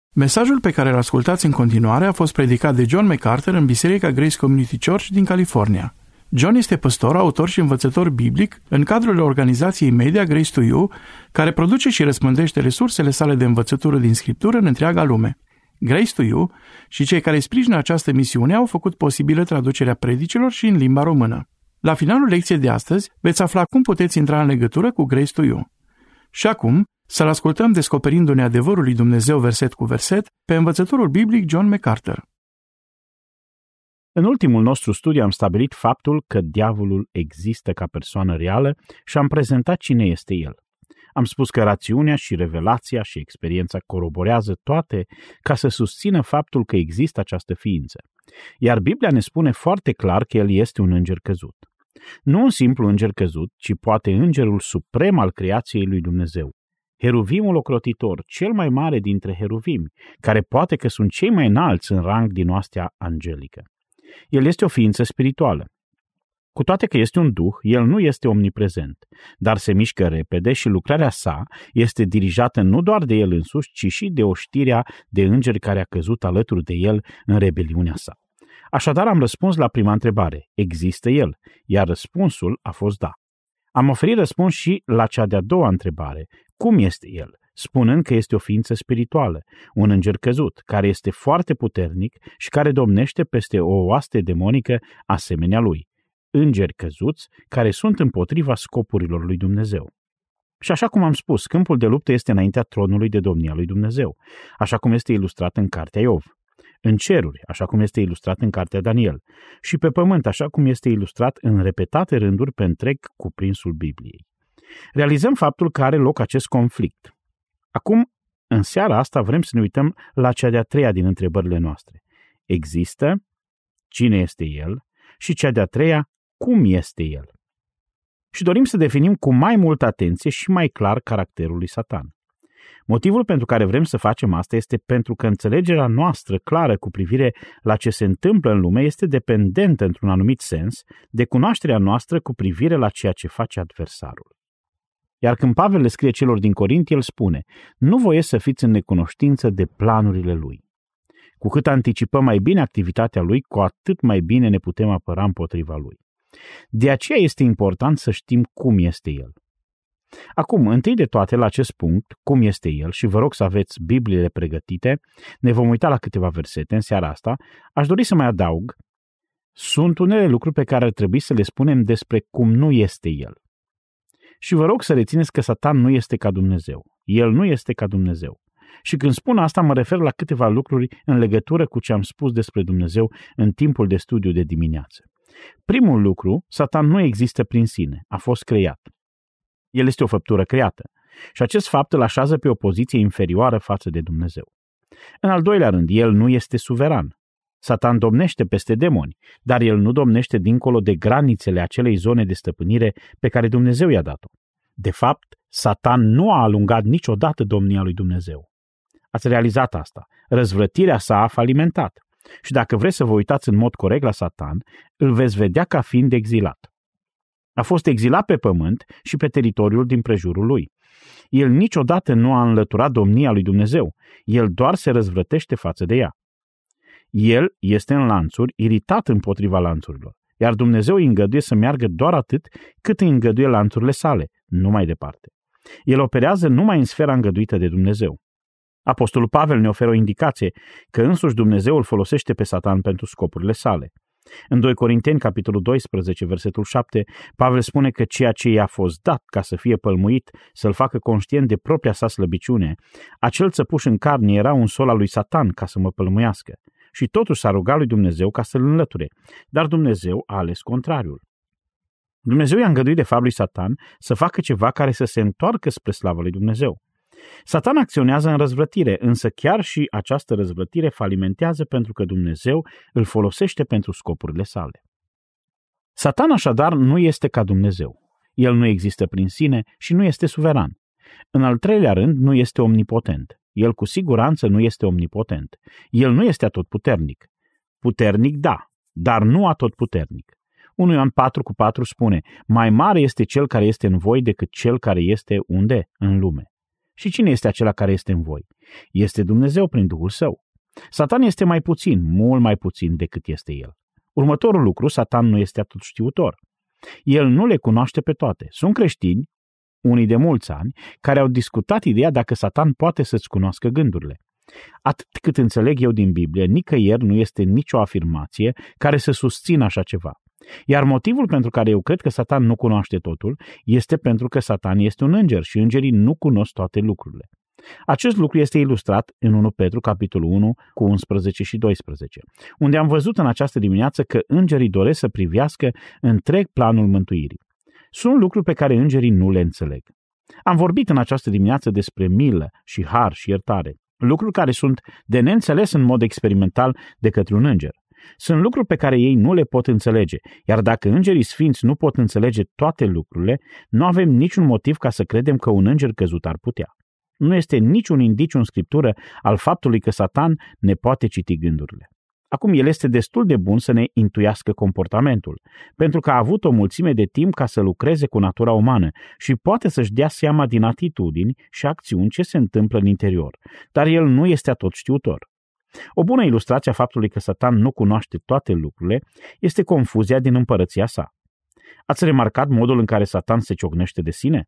Mesajul pe care îl ascultați în continuare a fost predicat de John MacArthur în Biserica Grace Community Church din California. John este păstor, autor și învățător biblic în cadrul organizației media Grace to You, care produce și răspândește resursele sale de învățătură din Scriptură în întreaga lume. Grace to You și cei care sprijină această misiune au făcut posibilă traducerea predicilor și în limba română. La finalul lecției de astăzi veți afla cum puteți intra în legătură cu Grace to You. Și acum, să-l ascultăm descoperindu-ne adevărul lui Dumnezeu verset cu verset pe învățătorul biblic John MacArthur. În ultimul nostru studiu am stabilit faptul că diavolul există ca persoană reală și am prezentat cine este el. Am spus că rațiunea și revelația și experiența coroborează toate ca să susțină faptul că există această ființă. Iar Biblia ne spune foarte clar că el este un înger căzut. Nu un simplu înger căzut, ci poate îngerul suprem al creației lui Dumnezeu. Heruvimul ocrotitor, cel mai mare dintre heruvimi, care poate că sunt cei mai înalți în rang din oastea angelică. El este o ființă spirituală. Cu toate că este un duh, el nu este omniprezent, dar se mișcă repede și lucrarea sa este dirijată nu doar de el însuși, ci și de oștirea de îngeri care a căzut alături de el în rebeliunea sa. Așadar am răspuns la prima întrebare, există el? Iar răspunsul a fost da. Am oferit răspuns și la cea de-a doua întrebare, cum este el? Spunând că este o ființă spirituală, un înger căzut, care este foarte puternic și care domnește peste o oaste demonică asemenea lui. Îngeri căzuți care sunt împotriva scopurilor lui Dumnezeu. Și așa cum am spus, câmpul de luptă este înaintea tronului de domnia lui Dumnezeu, așa cum este ilustrat în cartea Iov. În ceruri, așa cum este ilustrat în cartea Daniel, și pe pământ, așa cum este ilustrat în repetate rânduri pe întreg cuprinsul Bibliei. Realizăm faptul că are loc acest conflict. Acum, în seara asta, vrem să ne uităm la cea de-a treia din întrebările noastre. Există? Cine este el? Și cea de-a treia, cum este el? Și dorim să definim cu mai multă atenție și mai clar caracterul lui Satan. Motivul pentru care vrem să facem asta este pentru că înțelegerea noastră clară cu privire la ce se întâmplă în lume este dependentă, într-un anumit sens, de cunoașterea noastră cu privire la ceea ce face adversarul. Iar când Pavel le scrie celor din Corint, el spune, nu voiesc să fiți în necunoștință de planurile lui. Cu cât anticipăm mai bine activitatea lui, cu atât mai bine ne putem apăra împotriva lui. De aceea este important să știm cum este el. Acum, întâi de toate, la acest punct, cum este el, și vă rog să aveți Bibliile pregătite, ne vom uita la câteva versete în seara asta, aș dori să mai adaug, sunt unele lucruri pe care ar trebui să le spunem despre cum nu este el. Și vă rog să rețineți că Satan nu este ca Dumnezeu. El nu este ca Dumnezeu. Și când spun asta, mă refer la câteva lucruri în legătură cu ce am spus despre Dumnezeu în timpul de studiu de dimineață. Primul lucru, Satan nu există prin sine, a fost creat. El este o făptură creată și acest fapt îl așează pe o poziție inferioară față de Dumnezeu. În al doilea rând, el nu este suveran. Satan domnește peste demoni, dar el nu domnește dincolo de granițele acelei zone de stăpânire pe care Dumnezeu i-a dat-o. De fapt, Satan nu a alungat niciodată domnia lui Dumnezeu. Ați realizat asta. Răzvrătirea sa a falimentat. Și dacă vreți să vă uitați în mod corect la Satan, îl veți vedea ca fiind exilat. A fost exilat pe pământ și pe teritoriul din prejurul lui. El niciodată nu a înlăturat domnia lui Dumnezeu. El doar se răzvrătește față de ea. El este în lanțuri, iritat împotriva lanțurilor, iar Dumnezeu îi îngăduie să meargă doar atât cât îi îngăduie lanțurile sale, nu mai departe. El operează numai în sfera îngăduită de Dumnezeu. Apostolul Pavel ne oferă o indicație că însuși Dumnezeu îl folosește pe Satan pentru scopurile sale. În 2 Corinteni, capitolul 12, versetul 7, Pavel spune că ceea ce i-a fost dat ca să fie pălmuit, să-l facă conștient de propria sa slăbiciune, acel țăpuș în carne era un sol al lui Satan ca să mă pălmuiască. Și totuși s-a rugat lui Dumnezeu ca să-l înlăture, dar Dumnezeu a ales contrariul. Dumnezeu i-a îngăduit de fapt lui Satan să facă ceva care să se întoarcă spre slava lui Dumnezeu. Satan acționează în răzvrătire, însă chiar și această răzvrătire falimentează pentru că Dumnezeu îl folosește pentru scopurile sale. Satan așadar nu este ca Dumnezeu. El nu există prin sine și nu este suveran. În al treilea rând, nu este omnipotent. El cu siguranță nu este omnipotent. El nu este atotputernic. Puternic, da, dar nu atotputernic. 1 Ioan 4:4 spune, mai mare este cel care este în voi decât cel care este unde? În lume. Și cine este acela care este în voi? Este Dumnezeu prin Duhul Său. Satan este mai puțin, mult mai puțin decât este el. Următorul lucru, Satan nu este atotștiutor. El nu le cunoaște pe toate. Sunt creștini, unii de mulți ani, care au discutat ideea dacă Satan poate să-ți cunoască gândurile. Atât cât înțeleg eu din Biblie, nicăieri nu este nicio afirmație care să susțină așa ceva. Iar motivul pentru care eu cred că Satan nu cunoaște totul este pentru că Satan este un înger și îngerii nu cunosc toate lucrurile. Acest lucru este ilustrat în 1 Petru, capitolul 1, cu 11 și 12, unde am văzut în această dimineață că îngerii doresc să privească întreg planul mântuirii. Sunt lucruri pe care îngerii nu le înțeleg. Am vorbit în această dimineață despre milă și har și iertare, lucruri care sunt de neînțeles în mod experimental de către un înger. Sunt lucruri pe care ei nu le pot înțelege, iar dacă îngerii sfinți nu pot înțelege toate lucrurile, nu avem niciun motiv ca să credem că un înger căzut ar putea. Nu este niciun indiciu în Scriptură al faptului că Satan ne poate citi gândurile. Acum, el este destul de bun să ne intuiască comportamentul, pentru că a avut o mulțime de timp ca să lucreze cu natura umană și poate să-și dea seama din atitudini și acțiuni ce se întâmplă în interior, dar el nu este atotștiutor. O bună ilustrație a faptului că Satan nu cunoaște toate lucrurile este confuzia din împărăția sa. Ați remarcat modul în care Satan se ciocnește de sine?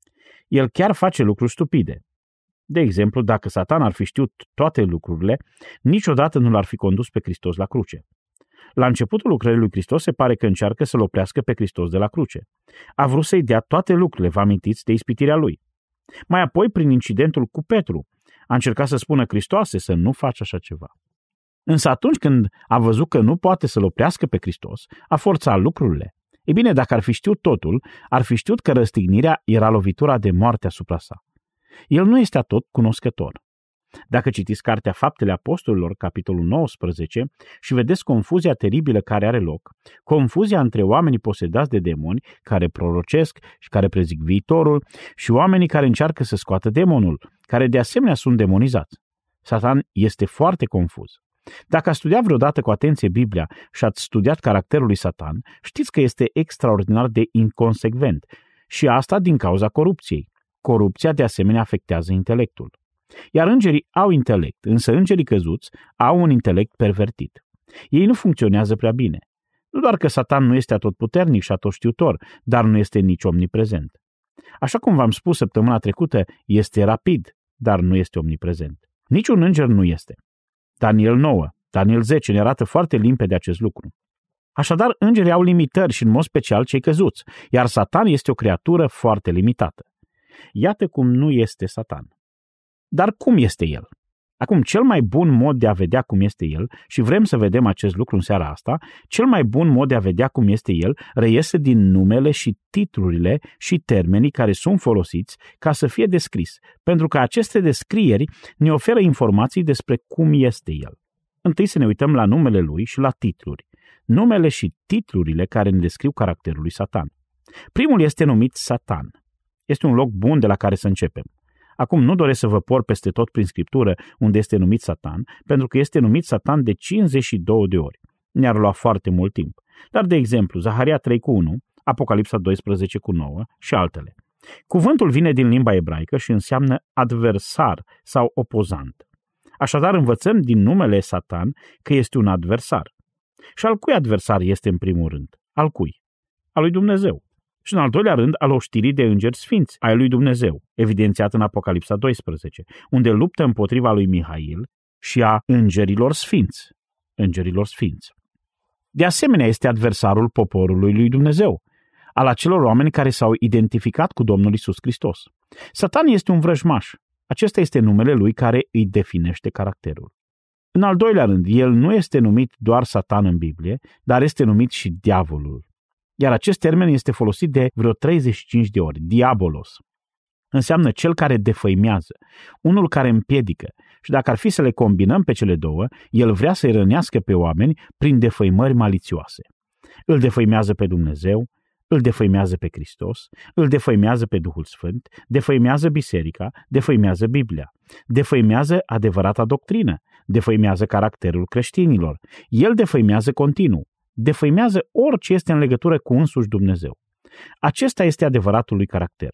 El chiar face lucruri stupide. De exemplu, dacă Satan ar fi știut toate lucrurile, niciodată nu l-ar fi condus pe Hristos la cruce. La începutul lucrării lui Hristos se pare că încearcă să-l oprească pe Hristos de la cruce. A vrut să-i dea toate lucrurile, vă amintiți de ispitirea lui. Mai apoi, prin incidentul cu Petru, a încercat să spună Hristoase să nu faci așa ceva. Însă atunci când a văzut că nu poate să-l oprească pe Hristos, a forțat lucrurile. Ei bine, dacă ar fi știut totul, ar fi știut că răstignirea era lovitura de moarte asupra sa. El nu este atot cunoscător. Dacă citiți Cartea Faptele Apostolilor, capitolul 19, și vedeți confuzia teribilă care are loc, confuzia între oamenii posedați de demoni, care prorocesc și care prezic viitorul, și oamenii care încearcă să scoată demonul, care de asemenea sunt demonizați. Satan este foarte confuz. Dacă ați studiat vreodată cu atenție Biblia și ați studiat caracterul lui Satan, știți că este extraordinar de inconsecvent și asta din cauza corupției. Corupția de asemenea afectează intelectul. Iar îngerii au intelect, însă îngerii căzuți au un intelect pervertit. Ei nu funcționează prea bine. Nu doar că Satan nu este atotputernic și atotștiutor, dar nu este nici omniprezent. Așa cum v-am spus săptămâna trecută, este rapid, dar nu este omniprezent. Niciun înger nu este. Daniel 9, Daniel 10 ne arată foarte limpede acest lucru. Așadar, îngerii au limitări și în mod special cei căzuți, iar Satan este o creatură foarte limitată. Iată cum nu este Satan. Dar cum este el? Acum, cel mai bun mod de a vedea cum este el, și vrem să vedem acest lucru în seara asta, cel mai bun mod de a vedea cum este el reiese din numele și titlurile și termenii care sunt folosiți ca să fie descris, pentru că aceste descrieri ne oferă informații despre cum este el. Întâi să ne uităm la numele lui și la titluri. Numele și titlurile care ne descriu caracterul lui Satan. Primul este numit Satan. Este un loc bun de la care să începem. Acum nu doresc să vă por peste tot prin Scriptură unde este numit Satan, pentru că este numit Satan de 52 de ori. Ne-ar lua foarte mult timp. Dar, de exemplu, Zaharia 3:1, Apocalipsa 12:9 și altele. Cuvântul vine din limba ebraică și înseamnă adversar sau opozant. Așadar, învățăm din numele Satan că este un adversar. Și al cui adversar este în primul rând? Al cui? Al lui Dumnezeu. Și în al doilea rând, al oștirii de îngeri sfinți ai lui Dumnezeu, evidențiat în Apocalipsa 12, unde luptă împotriva lui Mihail și a îngerilor sfinți. Îngerilor sfinți. De asemenea, este adversarul poporului lui Dumnezeu, al acelor oameni care s-au identificat cu Domnul Iisus Hristos. Satan este un vrăjmaș. Acesta este numele lui care îi definește caracterul. În al doilea rând, el nu este numit doar Satan în Biblie, dar este numit și diavolul. Iar acest termen este folosit de vreo 35 de ori, diabolos. Înseamnă cel care defăimează, unul care împiedică și dacă ar fi să le combinăm pe cele două, el vrea să-i rănească pe oameni prin defăimări malițioase. Îl defăimează pe Dumnezeu, îl defăimează pe Hristos, îl defăimează pe Duhul Sfânt, defăimează biserica, defăimează Biblia, defăimează adevărata doctrină, defăimează caracterul creștinilor, el defăimează continuu, defăimează orice este în legătură cu însuși Dumnezeu. Acesta este adevăratul lui caracter.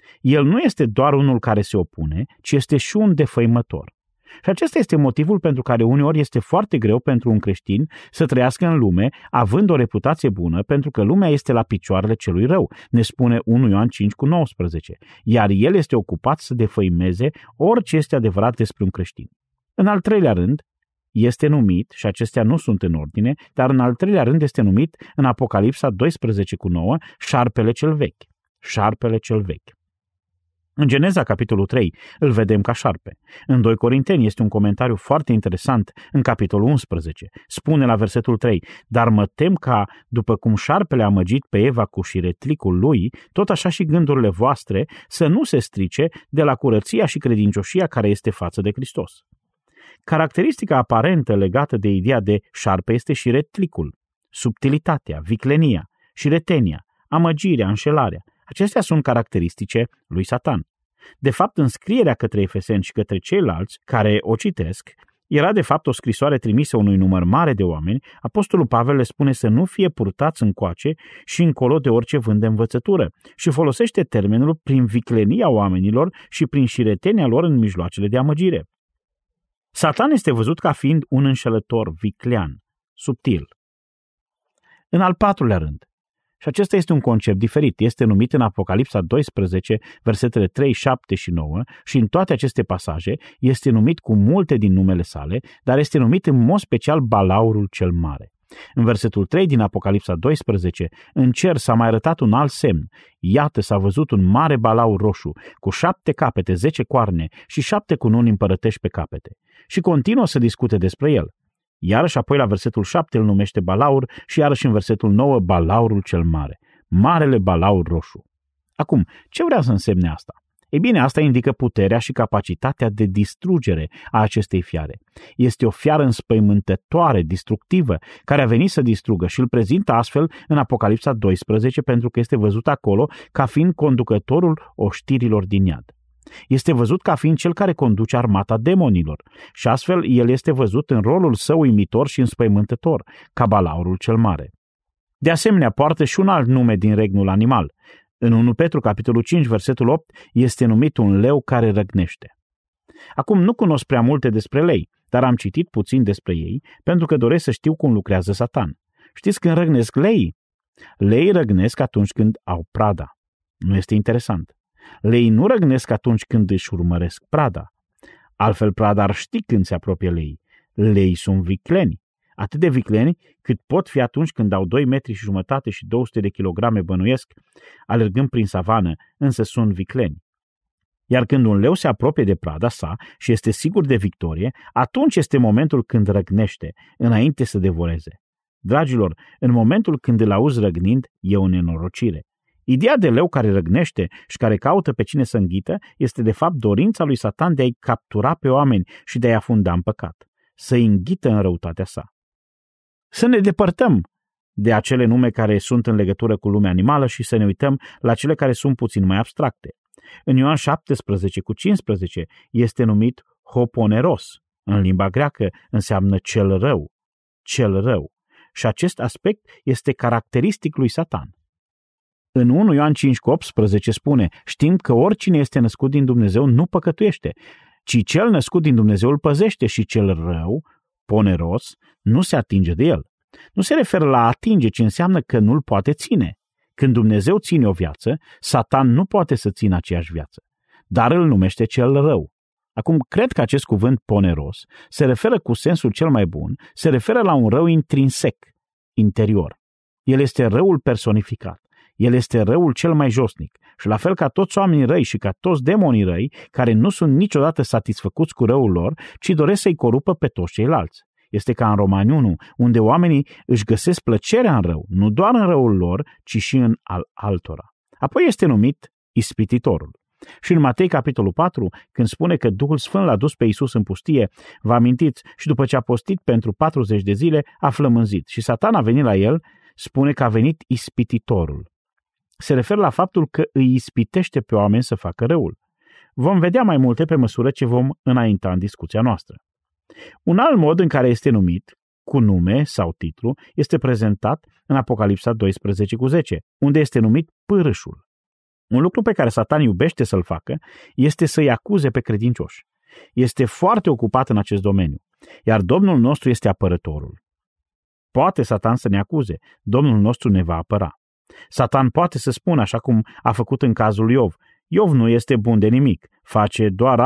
El nu este doar unul care se opune, ci este și un defăimător. Și acesta este motivul pentru care uneori este foarte greu pentru un creștin să trăiască în lume având o reputație bună, pentru că lumea este la picioarele celui rău, ne spune 1 Ioan 5,19, iar el este ocupat să defăimeze orice este adevărat despre un creștin. În al treilea rând, este numit, și acestea nu sunt în ordine, dar în al treilea rând este numit în Apocalipsa 12,9 șarpele cel vechi. Șarpele cel vechi. În Geneza, capitolul 3, îl vedem ca șarpe. În 2 Corinteni este un comentariu foarte interesant în capitolul 11. Spune la versetul 3, dar mă tem ca, după cum șarpele a amăgit pe Eva cu șiretlicul lui, tot așa și gândurile voastre să nu se strice de la curăția și credincioșia care este față de Hristos. Caracteristica aparentă legată de ideea de șarpe este șiretlicul, subtilitatea, viclenia, șiretenia, amăgirea, înșelarea. Acestea sunt caracteristice lui Satan. De fapt, în scrierea către Efeseni și către ceilalți care o citesc, era de fapt o scrisoare trimisă unui număr mare de oameni. Apostolul Pavel le spune să nu fie purtați încoace și încolo de orice vânt de învățătură și folosește termenul prin viclenia oamenilor și prin șiretenia lor în mijloacele de amăgire. Satan este văzut ca fiind un înșelător viclean, subtil. În al patrulea rând, și acesta este un concept diferit, este numit în Apocalipsa 12, versetele 3, 7 și 9 și în toate aceste pasaje este numit cu multe din numele sale, dar este numit în mod special Balaurul cel Mare. În versetul 3 din Apocalipsa 12, în cer s-a mai arătat un alt semn. Iată, s-a văzut un mare balaur roșu, cu 7 capete, 10 coarne și 7 cununi împărătești pe capete. Și continuă să discute despre el. Iarăși apoi la versetul 7 îl numește Balaur și iarăși în versetul 9 Balaurul cel Mare, Marele Balaur roșu. Acum, ce vrea să însemne asta? Ei bine, asta indică puterea și capacitatea de distrugere a acestei fiare. Este o fiară înspăimântătoare, distructivă, care a venit să distrugă și îl prezintă astfel în Apocalipsa 12 pentru că este văzut acolo ca fiind conducătorul oștirilor din iad. Este văzut ca fiind cel care conduce armata demonilor și astfel el este văzut în rolul său uimitor și înspăimântător, ca Balaurul cel Mare. De asemenea, poartă și un alt nume din regnul animal. În 1 Petru, capitolul 5, versetul 8, este numit un leu care răgnește. Acum nu cunosc prea multe despre lei, dar am citit puțin despre ei pentru că doresc să știu cum lucrează Satan. Știți când răgnesc leii? Leii răgnesc atunci când au prada. Nu este interesant? Leii nu răgnesc atunci când își urmăresc prada. Altfel prada ar ști când se apropie leii. Leii sunt vicleni. Atât de vicleni cât pot fi atunci când au 2,5 metri și 200 de kilograme bănuiesc, alergând prin savană, însă sunt vicleni. Iar când un leu se apropie de prada sa și este sigur de victorie, atunci este momentul când răgnește, înainte să devoreze. Dragilor, în momentul când îl auzi răgnind, e o nenorocire. Ideea de leu care răgnește și care caută pe cine să înghită este de fapt dorința lui Satan de a-i captura pe oameni și de a-i afunda în păcat, să-i înghită în răutatea sa. Să ne depărtăm de acele nume care sunt în legătură cu lumea animală și să ne uităm la cele care sunt puțin mai abstracte. În Ioan 17,15 este numit hoponeros. În limba greacă înseamnă cel rău. Cel rău. Și acest aspect este caracteristic lui Satan. În 1 Ioan 5,18 spune, știind că oricine este născut din Dumnezeu nu păcătuiește, ci cel născut din Dumnezeu îl păzește și cel rău, poneros, nu se atinge de el. Nu se referă la a atinge, ci înseamnă că nu-l poate ține. Când Dumnezeu ține o viață, Satan nu poate să țină aceeași viață, dar îl numește cel rău. Acum, cred că acest cuvânt poneros se referă cu sensul cel mai bun, se referă la un rău intrinsec, interior. El este răul personificat. El este răul cel mai josnic și la fel ca toți oamenii răi și ca toți demonii răi, care nu sunt niciodată satisfăcuți cu răul lor, ci doresc să-i corupă pe toți ceilalți. Este ca în Romani 1, unde oamenii își găsesc plăcerea în rău, nu doar în răul lor, ci și în al altora. Apoi este numit ispititorul. Și în Matei, capitolul 4, când spune că Duhul Sfânt l-a dus pe Iisus în pustie, vă amintiți, și după ce a postit pentru 40 de zile, a flămânzit și Satan a venit la el, spune că a venit ispititorul. Se referă la faptul că îi ispitește pe oameni să facă răul. Vom vedea mai multe pe măsură ce vom înainta în discuția noastră. Un alt mod în care este numit, cu nume sau titlu, este prezentat în Apocalipsa 12,10, unde este numit pârâșul. Un lucru pe care Satan iubește să-l facă este să-i acuze pe credincioși. Este foarte ocupat în acest domeniu, iar Domnul nostru este apărătorul. Poate Satan să ne acuze, Domnul nostru ne va apăra. Satan poate să spună, așa cum a făcut în cazul lui Iov, Iov nu este bun de nimic, face doar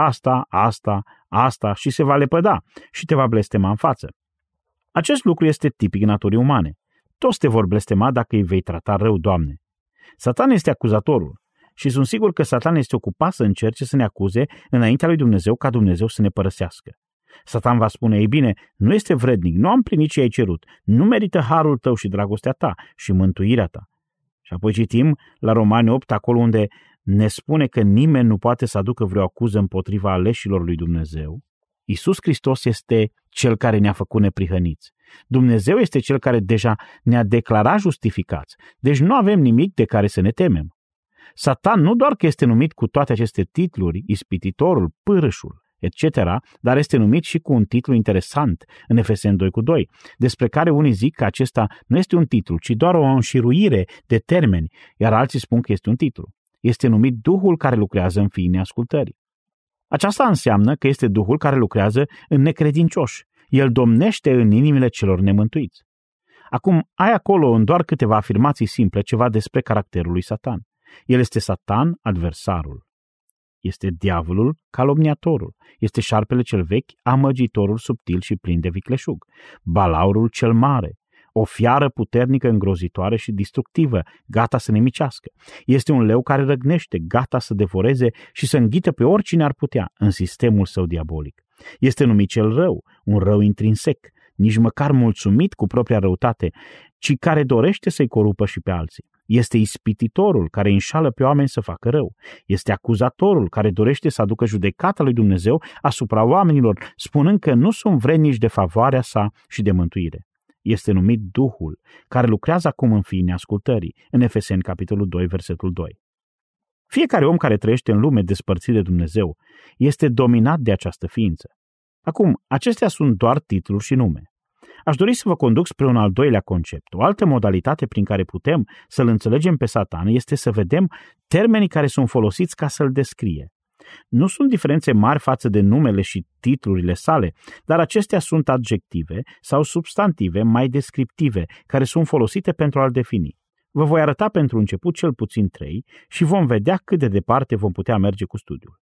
asta și se va lepăda și te va blestema în față. Acest lucru este tipic naturii umane. Toți te vor blestema dacă îi vei trata rău, Doamne. Satan este acuzatorul și sunt sigur că Satan este ocupat să încerce să ne acuze înaintea lui Dumnezeu ca Dumnezeu să ne părăsească. Satan va spune, ei bine, nu este vrednic, nu am plinit ce ai cerut, nu merită harul tău și dragostea ta și mântuirea ta. Și apoi citim la Romani 8, acolo unde ne spune că nimeni nu poate să aducă vreo acuză împotriva aleșilor lui Dumnezeu. Iisus Hristos este Cel care ne-a făcut neprihăniți. Dumnezeu este Cel care deja ne-a declarat justificați, deci nu avem nimic de care să ne temem. Satan nu doar că este numit cu toate aceste titluri, ispititorul, pârâșul, etc., dar este numit și cu un titlu interesant în Efeseni 2:2, despre care unii zic că acesta nu este un titlu, ci doar o înșiruire de termeni, iar alții spun că este un titlu. Este numit Duhul care lucrează în fiii neascultării. Aceasta înseamnă că este Duhul care lucrează în necredincioși. El domnește în inimile celor nemântuiți. Acum, ai acolo în doar câteva afirmații simple ceva despre caracterul lui Satan. El este Satan, adversarul. Este diavolul, calomniatorul. Este șarpele cel vechi, amăgitorul subtil și plin de vicleșug. Balaurul cel mare. O fiară puternică, îngrozitoare și destructivă, gata să nemicească. Este un leu care răgnește, gata să devoreze și să înghită pe oricine ar putea în sistemul său diabolic. Este numit cel rău, un rău intrinsec, nici măcar mulțumit cu propria răutate, ci care dorește să-i corupă și pe alții. Este ispititorul care înșală pe oameni să facă rău. Este acuzatorul care dorește să aducă judecata lui Dumnezeu asupra oamenilor, spunând că nu sunt vrednici de favoarea sa și de mântuire. Este numit Duhul, care lucrează acum în fiii neascultării, în Efeseni capitolul 2, versetul 2. Fiecare om care trăiește în lume despărțit de Dumnezeu este dominat de această ființă. Acum, acestea sunt doar titluri și nume. Aș dori să vă conduc spre un al doilea concept. O altă modalitate prin care putem să-l înțelegem pe Satan este să vedem termenii care sunt folosiți ca să-l descrie. Nu sunt diferențe mari față de numele și titlurile sale, dar acestea sunt adjective sau substantive mai descriptive, care sunt folosite pentru a-l defini. Vă voi arăta pentru început cel puțin 3 și vom vedea cât de departe vom putea merge cu studiul.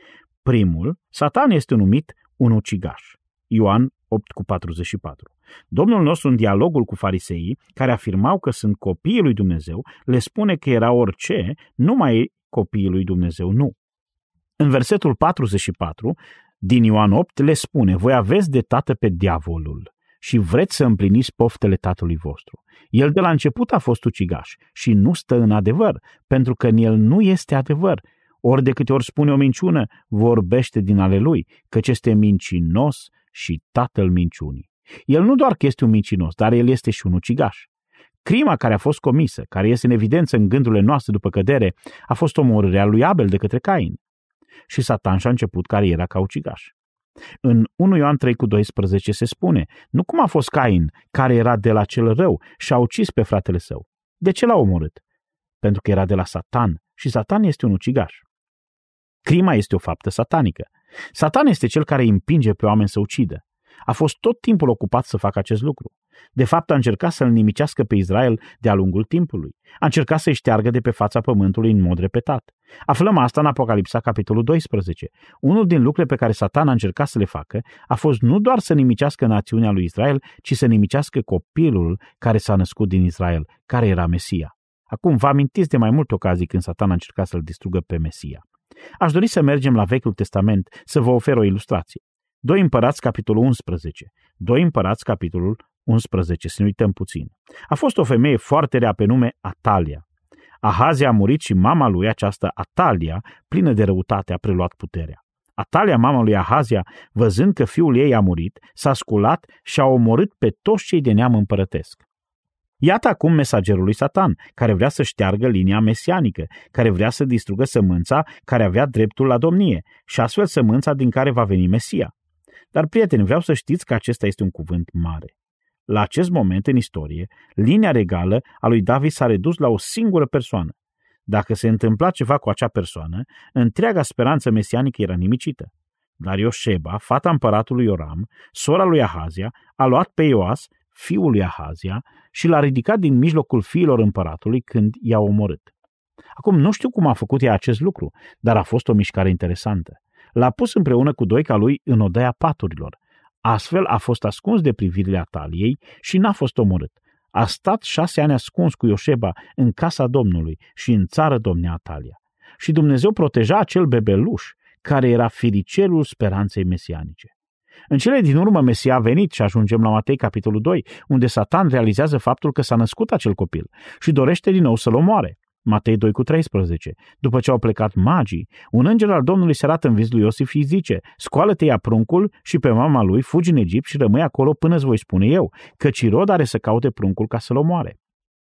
Primul, Satan este numit un ucigaș. Ioan 8:44. Domnul nostru, în dialogul cu fariseii, care afirmau că sunt copiii lui Dumnezeu, le spune că era orice, numai copiii lui Dumnezeu nu. În versetul 44 din Ioan 8 le spune, voi aveți de tată pe diavolul și vreți să împliniți poftele tatălui vostru. El de la început a fost ucigaș și nu stă în adevăr, pentru că în el nu este adevăr. Ori de câte ori spune o minciună, vorbește din ale lui, căci este mincinos și tatăl minciunii. El nu doar că este un mincinos, dar el este și un ucigaș. Crima care a fost comisă, care este în evidență în gândurile noastre după cădere, a fost omorârea lui Abel de către Cain. Și Satan și-a început cariera ca ucigaș. În 1 Ioan 3:12 se spune, nu cum a fost Cain, care era de la cel rău și a ucis pe fratele său. De ce l-a omorât? Pentru că era de la Satan și Satan este un ucigaș. Crima este o faptă satanică. Satan este cel care îi împinge pe oameni să ucidă. A fost tot timpul ocupat să facă acest lucru. De fapt, a încercat să-l nimicească pe Israel de-a lungul timpului. A încercat să-i șteargă de pe fața pământului în mod repetat. Aflăm asta în Apocalipsa, capitolul 12. Unul din lucrurile pe care Satan a încercat să le facă a fost nu doar să nimicească națiunea lui Israel, ci să nimicească copilul care s-a născut din Israel, care era Mesia. Acum, vă amintiți de mai multe ocazii când Satan a încercat să-l distrugă pe Mesia. Aș dori să mergem la Vechiul Testament să vă ofer o ilustrație. 2 Împărați, capitolul 11. 2 Împărați, capitolul 11, să ne uităm puțin. A fost o femeie foarte rea pe nume Atalia. Ahazia a murit și mama lui, această Atalia, plină de răutate, a preluat puterea. Atalia, mama lui Ahazia, văzând că fiul ei a murit, s-a sculat și a omorât pe toți cei de neam împărătesc. Iată acum mesagerul lui Satan, care vrea să șteargă linia mesianică, care vrea să distrugă sămânța care avea dreptul la domnie și astfel sămânța din care va veni Mesia. Dar, prieteni, vreau să știți că acesta este un cuvânt mare. La acest moment în istorie, linia regală a lui David s-a redus la o singură persoană. Dacă se întâmpla ceva cu acea persoană, întreaga speranță mesianică era nimicită. Dar Ioșeba, fata împăratului Ioram, sora lui Ahazia, a luat pe Ioas, fiul lui Ahazia, și l-a ridicat din mijlocul fiilor împăratului când i-a omorât. Acum nu știu cum a făcut ea acest lucru, dar a fost o mișcare interesantă. L-a pus împreună cu doica lui în odaia paturilor. Astfel a fost ascuns de privirile Ataliei și n-a fost omorât. A stat 6 ani ascuns cu Ioșeba în casa Domnului și în țară domnea Atalia. Și Dumnezeu proteja acel bebeluș, care era firicelul speranței mesianice. În cele din urmă Mesia a venit și ajungem la Matei, capitolul 2, unde Satan realizează faptul că s-a născut acel copil și dorește din nou să-l omoare. Matei 2:13. După ce au plecat magii, un înger al Domnului se arată în vis lui Iosif și îi zice: scoală-te, ia pruncul și pe mama lui, fugi în Egipt și rămâi acolo până îți voi spune eu, căci Irod are să caute pruncul ca să-l omoare.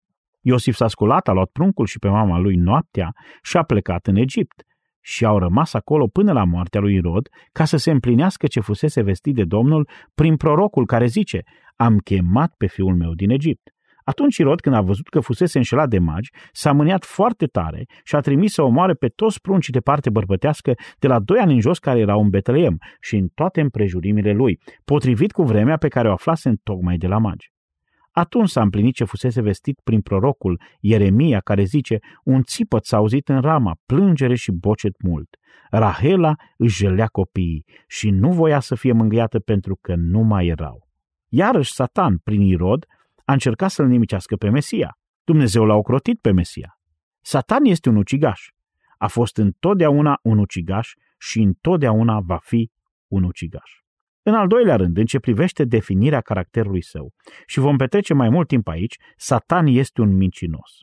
Iosif s-a sculat, a luat pruncul și pe mama lui noaptea și a plecat în Egipt. Și au rămas acolo până la moartea lui Irod, ca să se împlinească ce fusese vestit de Domnul prin prorocul care zice: am chemat pe fiul meu din Egipt. Atunci Irod, când a văzut că fusese înșelat de magi, s-a mâniat foarte tare și a trimis să omoare pe toți pruncii de parte bărbătească de la 2 ani în jos care erau în Betleem și în toate împrejurimile lui, potrivit cu vremea pe care o aflase tocmai de la magi. Atunci s-a împlinit ce fusese vestit prin prorocul Ieremia, care zice: un țipăt s-a auzit în Rama, plângere și bocet mult. Rahela își jelea copiii și nu voia să fie mângâiată pentru că nu mai erau. Iarăși Satan, prin Irod, a încercat să-l nimicească pe Mesia. Dumnezeu l-a ocrotit pe Mesia. Satan este un ucigaș. A fost întotdeauna un ucigaș și întotdeauna va fi un ucigaș. În al doilea rând, în ce privește definirea caracterului său, și vom petrece mai mult timp aici, Satan este un mincinos.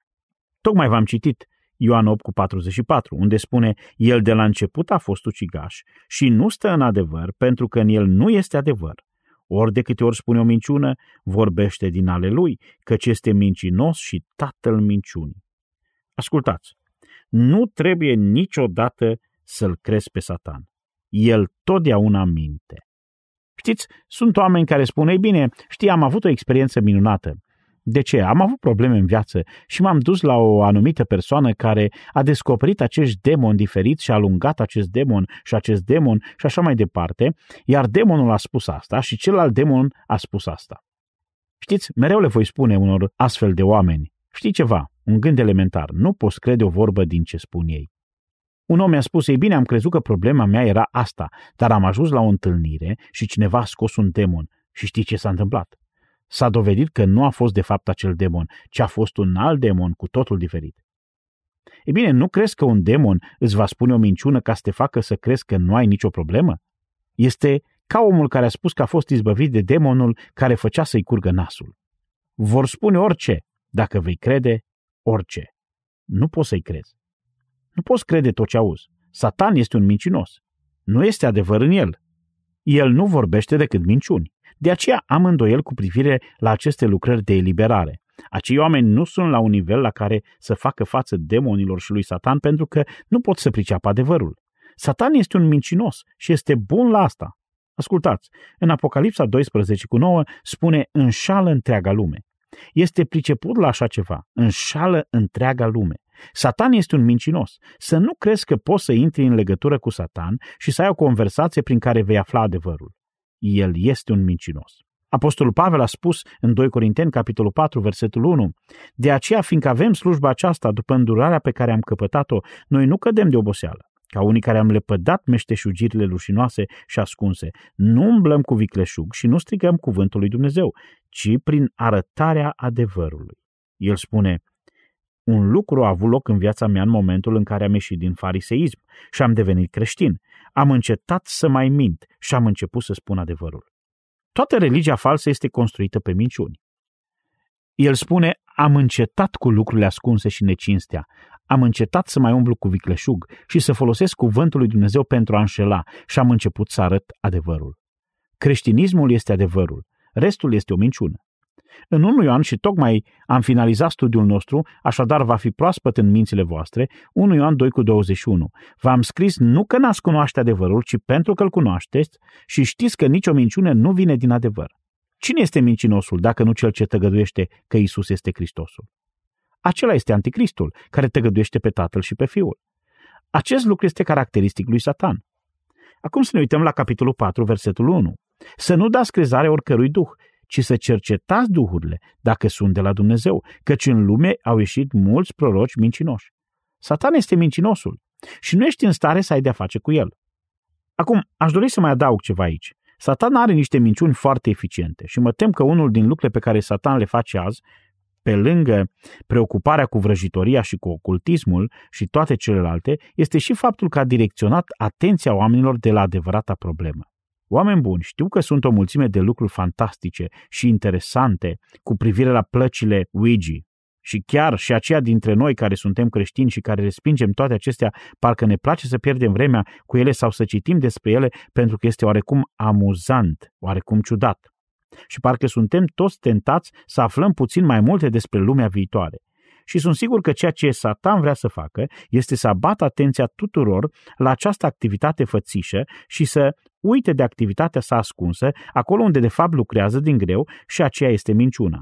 Tocmai v-am citit Ioan 8:44, unde spune: el de la început a fost ucigaș și nu stă în adevăr, pentru că în el nu este adevăr. Ori de câte ori spune o minciună, vorbește din ale lui, căci este mincinos și tatăl minciunii. Ascultați, nu trebuie niciodată să-l crezi pe Satan. El totdeauna minte. Știți, sunt oameni care spun: ei bine, știi, am avut o experiență minunată. De ce? Am avut probleme în viață și m-am dus la o anumită persoană care a descoperit acești demoni diferiți și a alungat acest demon și acest demon și așa mai departe, iar demonul a spus asta și celălalt demon a spus asta. Știți, mereu le voi spune unor astfel de oameni: știi ceva, un gând elementar, nu poți crede o vorbă din ce spun ei. Un om mi-a spus: ei bine, am crezut că problema mea era asta, dar am ajuns la o întâlnire și cineva a scos un demon și știi ce s-a întâmplat? S-a dovedit că nu a fost de fapt acel demon, ci a fost un alt demon cu totul diferit. Ei bine, nu crezi că un demon îți va spune o minciună ca să te facă să crezi că nu ai nicio problemă? Este ca omul care a spus că a fost izbăvit de demonul care făcea să-i curgă nasul. Vor spune orice, dacă vei crede orice. Nu poți să-i crezi. Nu poți crede tot ce auzi. Satan este un mincinos. Nu este adevăr în el. El nu vorbește decât minciuni. De aceea am îndoieli cu privire la aceste lucrări de eliberare. Acei oameni nu sunt la un nivel la care să facă față demonilor și lui Satan pentru că nu pot să priceapă adevărul. Satan este un mincinos și este bun la asta. Ascultați, în Apocalipsa 12:9 spune: înșală întreaga lume. Este priceput la așa ceva, înșală întreaga lume. Satan este un mincinos. Să nu crezi că poți să intri în legătură cu Satan și să ai o conversație prin care vei afla adevărul. El este un mincinos. Apostolul Pavel a spus în 2 Corinteni, capitolul 4, versetul 1: de aceea, fiindcă avem slujba aceasta, după îndurarea pe care am căpătat-o, noi nu cădem de oboseală, ca unii care am lepădat meșteșugirile rușinoase și ascunse. Nu umblăm cu vicleșug și nu strigăm cuvântul lui Dumnezeu, ci prin arătarea adevărului. El spune: un lucru a avut loc în viața mea în momentul în care am ieșit din fariseism și am devenit creștin. Am încetat să mai mint și am început să spun adevărul. Toată religia falsă este construită pe minciuni. El spune: am încetat cu lucrurile ascunse și necinstea. Am încetat să mai umblu cu vicleșug și să folosesc cuvântul lui Dumnezeu pentru a înșela și am început să arăt adevărul. Creștinismul este adevărul, restul este o minciună. În 1 Ioan, și tocmai am finalizat studiul nostru, așadar va fi proaspăt în mințile voastre, 1 Ioan 2:21. V-am scris nu că n-ați cunoaște adevărul, ci pentru că îl cunoașteți și știți că nicio minciună nu vine din adevăr. Cine este mincinosul dacă nu cel ce tăgăduiește că Iisus este Hristosul? Acela este anticristul, care tăgăduiește pe Tatăl și pe Fiul. Acest lucru este caracteristic lui Satan. Acum să ne uităm la capitolul 4, versetul 1. Să nu dați crezare oricărui duh, ci să cercetați duhurile, dacă sunt de la Dumnezeu, căci în lume au ieșit mulți proroci mincinoși. Satan este mincinosul și nu ești în stare să ai de-a face cu el. Acum, aș dori să mai adaug ceva aici. Satan are niște minciuni foarte eficiente și mă tem că unul din lucrurile pe care Satan le face azi, pe lângă preocuparea cu vrăjitoria și cu ocultismul și toate celelalte, este și faptul că a direcționat atenția oamenilor de la adevărata problemă. Oameni buni, știu că sunt o mulțime de lucruri fantastice și interesante cu privire la plăcile Ouija și chiar și aceia dintre noi care suntem creștini și care respingem toate acestea, parcă ne place să pierdem vremea cu ele sau să citim despre ele pentru că este oarecum amuzant, oarecum ciudat. Și parcă suntem toți tentați să aflăm puțin mai multe despre lumea viitoare. Și sunt sigur că ceea ce Satan vrea să facă este să abată atenția tuturor la această activitate fățișă și să uite de activitatea sa ascunsă, acolo unde de fapt lucrează din greu, și aceea este minciuna.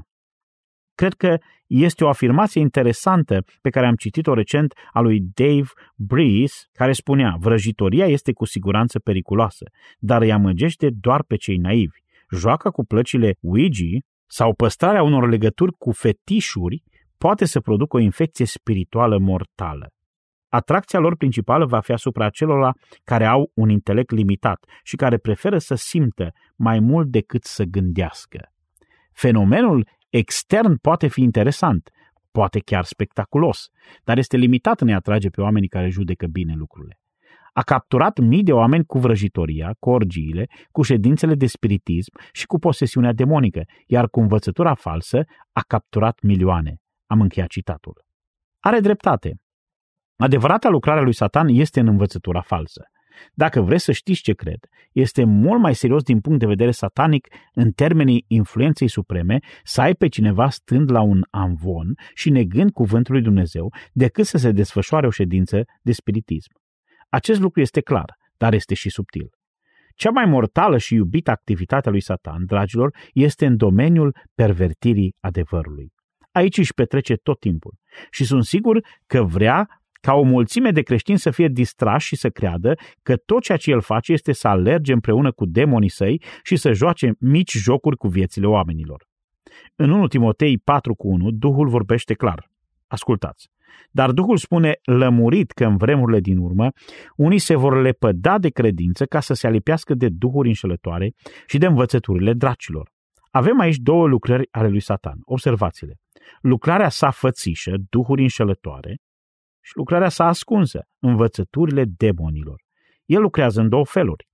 Cred că este o afirmație interesantă pe care am citit-o recent a lui Dave Breeze, care spunea: vrăjitoria este cu siguranță periculoasă, dar îi amăgește doar pe cei naivi. Joaca cu plăcile Ouija sau păstrarea unor legături cu fetișuri poate să producă o infecție spirituală mortală. Atracția lor principală va fi asupra acelora care au un intelect limitat și care preferă să simtă mai mult decât să gândească. Fenomenul extern poate fi interesant, poate chiar spectaculos, dar este limitat în a atrage pe oamenii care judecă bine lucrurile. A capturat mii de oameni cu vrăjitoria, cu orgiile, cu ședințele de spiritism și cu posesiunea demonică, iar cu învățătura falsă a capturat milioane. Am încheiat citatul. Are dreptate. Adevărata lucrare a lui Satan este în învățătura falsă. Dacă vreți să știți ce cred, este mult mai serios din punct de vedere satanic, în termenii influenței supreme, să ai pe cineva stând la un amvon și negând cuvântul lui Dumnezeu, decât să se desfășoare o ședință de spiritism. Acest lucru este clar, dar este și subtil. Cea mai mortală și iubită activitate a lui Satan, dragilor, este în domeniul pervertirii adevărului. Aici își petrece tot timpul și sunt sigur că vrea ca o mulțime de creștini să fie distrași și să creadă că tot ceea ce el face este să alerge împreună cu demonii săi și să joace mici jocuri cu viețile oamenilor. În 1 Timotei 4:1, Duhul vorbește clar. Ascultați! Dar Duhul spune lămurit că în vremurile din urmă unii se vor lepăda de credință ca să se alipească de duhuri înșelătoare și de învățăturile dracilor. Avem aici două lucrări ale lui Satan. Observați-le. Lucrarea sa fățișă, duhuri înșelătoare, și lucrarea sa ascunsă, învățăturile demonilor. El lucrează în două feluri.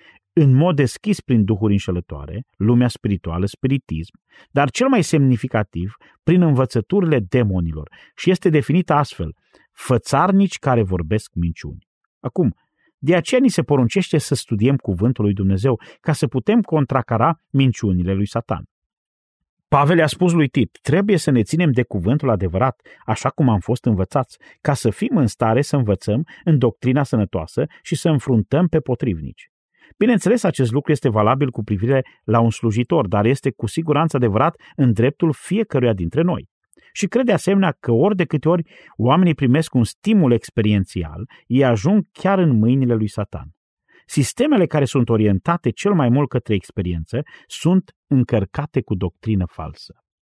În mod deschis prin duhuri înșelătoare, lumea spirituală, spiritism, dar cel mai semnificativ prin învățăturile demonilor și este definită astfel: fățarnici care vorbesc minciuni. Acum, de aceea ni se poruncește să studiem cuvântul lui Dumnezeu ca să putem contracara minciunile lui Satan. Pavel i-a spus lui Tit: trebuie să ne ținem de cuvântul adevărat, așa cum am fost învățați, ca să fim în stare să învățăm în doctrina sănătoasă și să înfruntăm pe potrivnici. Bineînțeles, acest lucru este valabil cu privire la un slujitor, dar este cu siguranță adevărat în dreptul fiecăruia dintre noi. Și cred de asemenea că ori de câte ori oamenii primesc un stimul experiențial, ei ajung chiar în mâinile lui Satan. Sistemele care sunt orientate cel mai mult către experiență sunt încărcate cu doctrină falsă.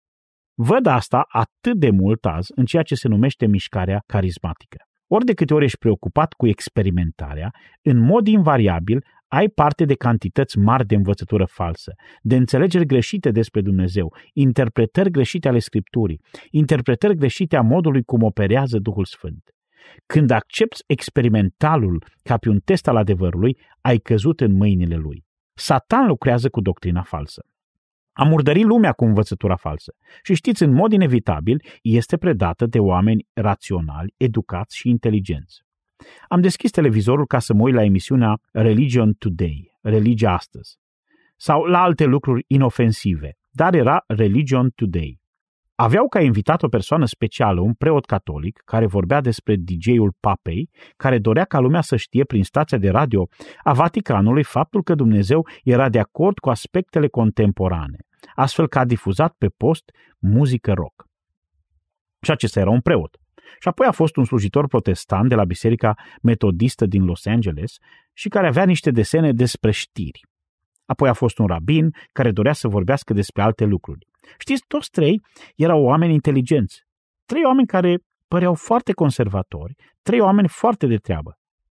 Văd asta atât de mult azi în ceea ce se numește mișcarea carismatică. Ori de câte ori ești preocupat cu experimentarea, în mod invariabil ai parte de cantități mari de învățătură falsă, de înțelegeri greșite despre Dumnezeu, interpretări greșite ale Scripturii, interpretări greșite a modului cum operează Duhul Sfânt. Când accepți experimentalul ca pe un test al adevărului, ai căzut în mâinile lui. Satan lucrează cu doctrina falsă. A murdări lumea cu învățătura falsă. Și știți, în mod inevitabil, este predată de oameni raționali, educați și inteligenți. Am deschis televizorul ca să mă uit la emisiunea Religion Today, Religia Astăzi, sau la alte lucruri inofensive, dar era Religion Today. Aveau ca invitat o persoană specială, un preot catolic, care vorbea despre DJ-ul Papei, care dorea ca lumea să știe prin stația de radio a Vaticanului faptul că Dumnezeu era de acord cu aspectele contemporane, astfel că a difuzat pe post muzică rock. Și acesta era un preot. Și apoi a fost un slujitor protestant de la Biserica Metodistă din Los Angeles și care avea niște desene despre știri. Apoi a fost un rabin care dorea să vorbească despre alte lucruri. Știți, toți trei erau oameni inteligenți. 3 oameni care păreau foarte conservatori, 3 oameni foarte de treabă.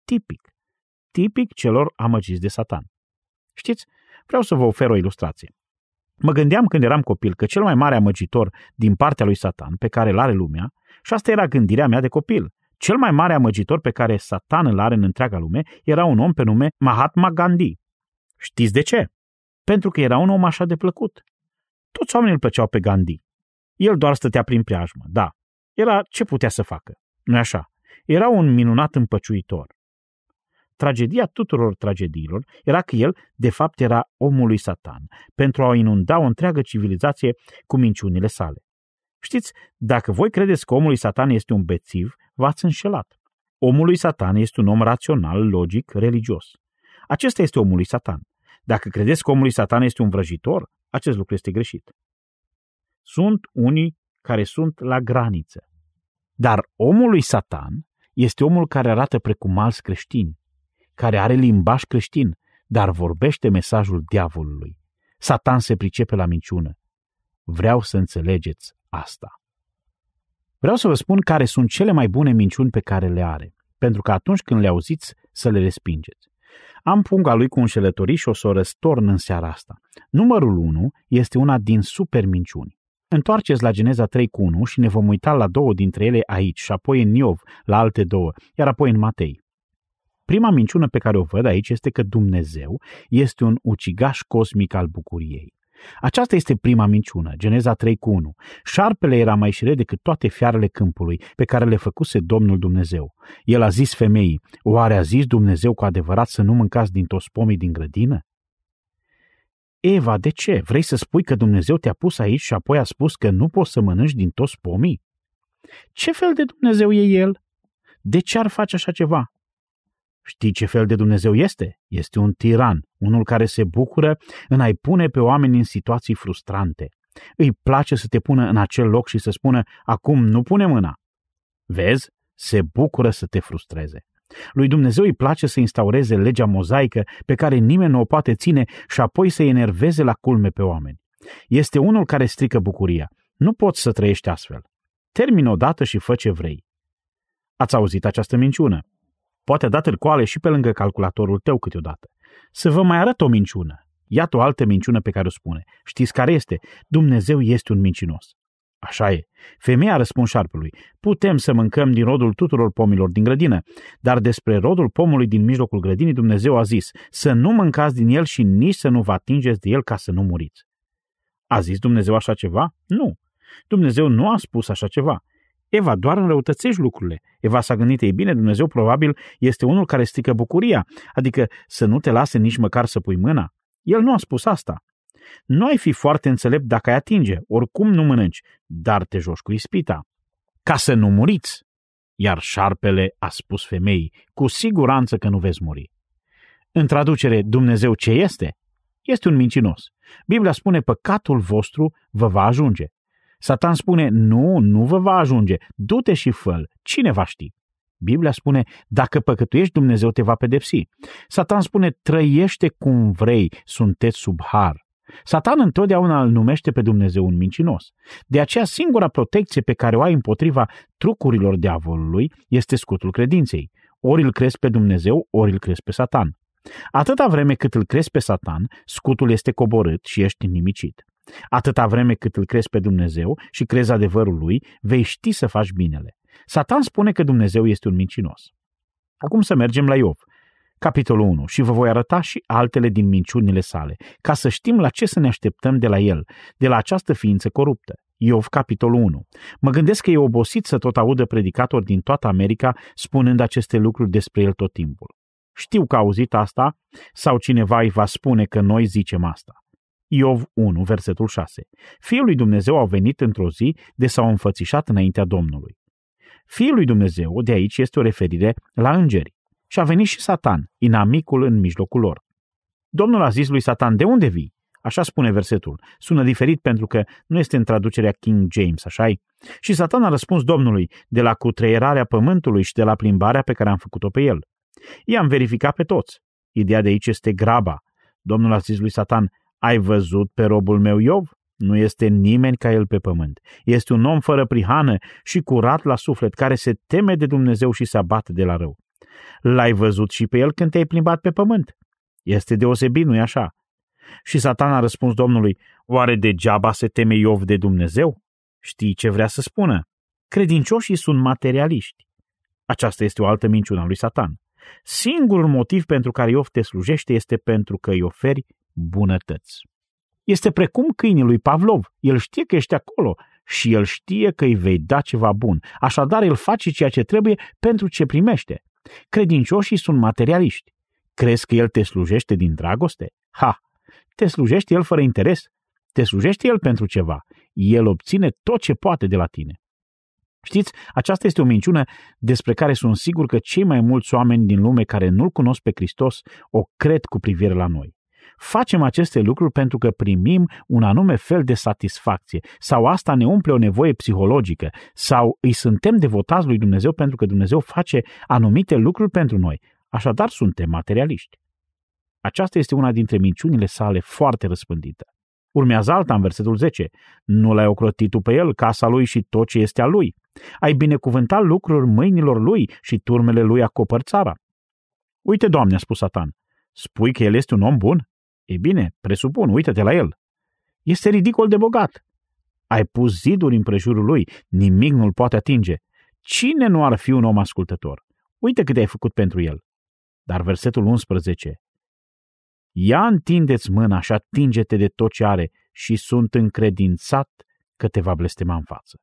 Tipic celor amăgiți de Satan. Știți, vreau să vă ofer o ilustrație. Mă gândeam când eram copil că cel mai mare amăgitor din partea lui Satan pe care îl are lumea, și asta era gândirea mea de copil, cel mai mare amăgitor pe care Satan îl are în întreaga lume era un om pe nume Mahatma Gandhi. Știți de ce? Pentru că era un om așa de plăcut. Toți oamenii îl plăceau pe Gandhi. El doar stătea prin preajmă, da. Era ce putea să facă, nu-i așa? Era un minunat împăciuitor. Tragedia tuturor tragediilor era că el, de fapt, era omul lui Satan, pentru a inunda o întreagă civilizație cu minciunile sale. Știți, dacă voi credeți că omul lui Satan este un bețiv, v-ați înșelat. Omul lui Satan este un om rațional, logic, religios. Acesta este omul lui Satan. Dacă credeți că omul lui Satan este un vrăjitor, acest lucru este greșit. Sunt unii care sunt la graniță. Dar omul lui Satan este omul care arată precum alți creștini, care are limbaj creștin, dar vorbește mesajul diavolului. Satan se pricepe la minciună. Vreau să înțelegeți asta. Vreau să vă spun care sunt cele mai bune minciuni pe care le are, pentru că atunci când le auziți să le respingeți. Am punga lui cu înșelătorii și o să o răstorn în seara asta. Numărul 1 este una din super minciuni. Întoarceți la Geneza 3:1 și ne vom uita la 2 dintre ele aici și apoi în Iov la alte 2, iar apoi în Matei. Prima minciună pe care o văd aici este că Dumnezeu este un ucigaș cosmic al bucuriei. Aceasta este prima minciună, Geneza 3:1. Șarpele era mai șiret decât toate fiarele câmpului pe care le făcuse Domnul Dumnezeu. El a zis femeii, oare a zis Dumnezeu cu adevărat să nu mâncați din toți pomii din grădină? Eva, de ce? Vrei să spui că Dumnezeu te-a pus aici și apoi a spus că nu poți să mănânci din toți pomii? Ce fel de Dumnezeu e El? De ce ar face așa ceva? Știi ce fel de Dumnezeu este? Este un tiran, unul care se bucură în a-i pune pe oameni în situații frustrante. Îi place să te pună în acel loc și să spună, acum nu pune mâna. Vezi? Se bucură să te frustreze. Lui Dumnezeu îi place să instaureze legea mozaică pe care nimeni nu o poate ține și apoi să-i enerveze la culme pe oameni. Este unul care strică bucuria. Nu poți să trăiești astfel. Termină odată și fă ce vrei. Ați auzit această minciună? Poate a dat târcoale și pe lângă calculatorul tău câteodată. Să vă mai arăt o minciună. Iată o altă minciună pe care o spune. Știți care este? Dumnezeu este un mincinos. Așa e. Femeia a răspuns șarpelui. Putem să mâncăm din rodul tuturor pomilor din grădină, dar despre rodul pomului din mijlocul grădinii Dumnezeu a zis să nu mâncați din el și nici să nu vă atingeți de el ca să nu muriți. A zis Dumnezeu așa ceva? Nu. Dumnezeu nu a spus așa ceva. Eva, doar înrăutățești lucrurile. Eva s-a gândit, ei bine, Dumnezeu probabil este unul care strică bucuria, adică să nu te lase nici măcar să pui mâna. El nu a spus asta. Nu ai fi foarte înțelept dacă ai atinge, oricum nu mănânci, dar te joci cu ispita, ca să nu muriți. Iar șarpele a spus femeii, cu siguranță că nu veți muri. În traducere, Dumnezeu ce este? Este un mincinos. Biblia spune, păcatul vostru vă va ajunge. Satan spune, nu vă va ajunge, du-te și fă-l, cine va ști? Biblia spune, dacă păcătuiești, Dumnezeu te va pedepsi. Satan spune, trăiește cum vrei, sunteți sub har. Satan întotdeauna îl numește pe Dumnezeu un mincinos. De aceea singura protecție pe care o ai împotriva trucurilor diavolului este scutul credinței. Ori îl crezi pe Dumnezeu, ori îl crezi pe Satan. Atâta vreme cât îl crezi pe Satan, scutul este coborât și ești nimicit. Atâta vreme cât îl crezi pe Dumnezeu și crezi adevărul lui, vei ști să faci binele. Satan spune că Dumnezeu este un mincinos. Acum să mergem la Iov, capitolul 1, și vă voi arăta și altele din minciunile sale, ca să știm la ce să ne așteptăm de la el, de la această ființă coruptă. Iov, capitolul 1. Mă gândesc că e obosit să tot audă predicatori din toată America spunând aceste lucruri despre el tot timpul. Știu că a auzit asta sau cineva îi va spune că noi zicem asta. Iov 1, versetul 6. Fiul lui Dumnezeu au venit într-o zi de s-au înfățișat înaintea Domnului. Fiul lui Dumnezeu de aici este o referire la îngeri. Și a venit și Satan, inamicul în mijlocul lor. Domnul a zis lui Satan, de unde vii? Așa spune versetul. Sună diferit pentru că nu este în traducerea King James, așa-i? Și Satan a răspuns Domnului de la cutreierarea pământului și de la plimbarea pe care am făcut-o pe el. I-am verificat pe toți. Ideea de aici este graba. Domnul a zis lui Satan, ai văzut pe robul meu Iov? Nu este nimeni ca el pe pământ. Este un om fără prihană și curat la suflet, care se teme de Dumnezeu și se abate de la rău. L-ai văzut și pe el când te-ai plimbat pe pământ? Este deosebit, nu-i așa? Și Satan a răspuns Domnului, oare degeaba se teme Iov de Dumnezeu? Știi ce vrea să spună? Credincioșii sunt materialiști. Aceasta este o altă minciună a lui Satan. Singurul motiv pentru care Iov te slujește este pentru că îi oferi bunătăți. Este precum câinii lui Pavlov. El știe că ești acolo și el știe că îi vei da ceva bun. Așadar, el face ceea ce trebuie pentru ce primește. Credincioșii sunt materialiști. Crezi că el te slujește din dragoste? Ha! Te slujește el fără interes? Te slujește el pentru ceva. El obține tot ce poate de la tine. Știți, aceasta este o minciună despre care sunt sigur că cei mai mulți oameni din lume care nu-L cunosc pe Hristos o cred cu privire la noi. Facem aceste lucruri pentru că primim un anume fel de satisfacție sau asta ne umple o nevoie psihologică sau îi suntem devotați lui Dumnezeu pentru că Dumnezeu face anumite lucruri pentru noi. Așadar suntem materialiști. Aceasta este una dintre minciunile sale foarte răspândită. Urmează alta în versetul 10. Nu l-ai ocrotit tu pe el, casa lui și tot ce este a lui. Ai binecuvântat lucruri mâinilor lui și turmele lui acopăr țara. Uite, Doamne, a spus Satan, spui că el este un om bun? Ei bine, presupun, uită-te la el. Este ridicol de bogat. Ai pus ziduri împrejurul lui, nimic nu-l poate atinge. Cine nu ar fi un om ascultător? Uite cât ai făcut pentru el. Dar versetul 11. Ia întindeți mâna și atinge-te de tot ce are și sunt încredințat că te va blestema în față.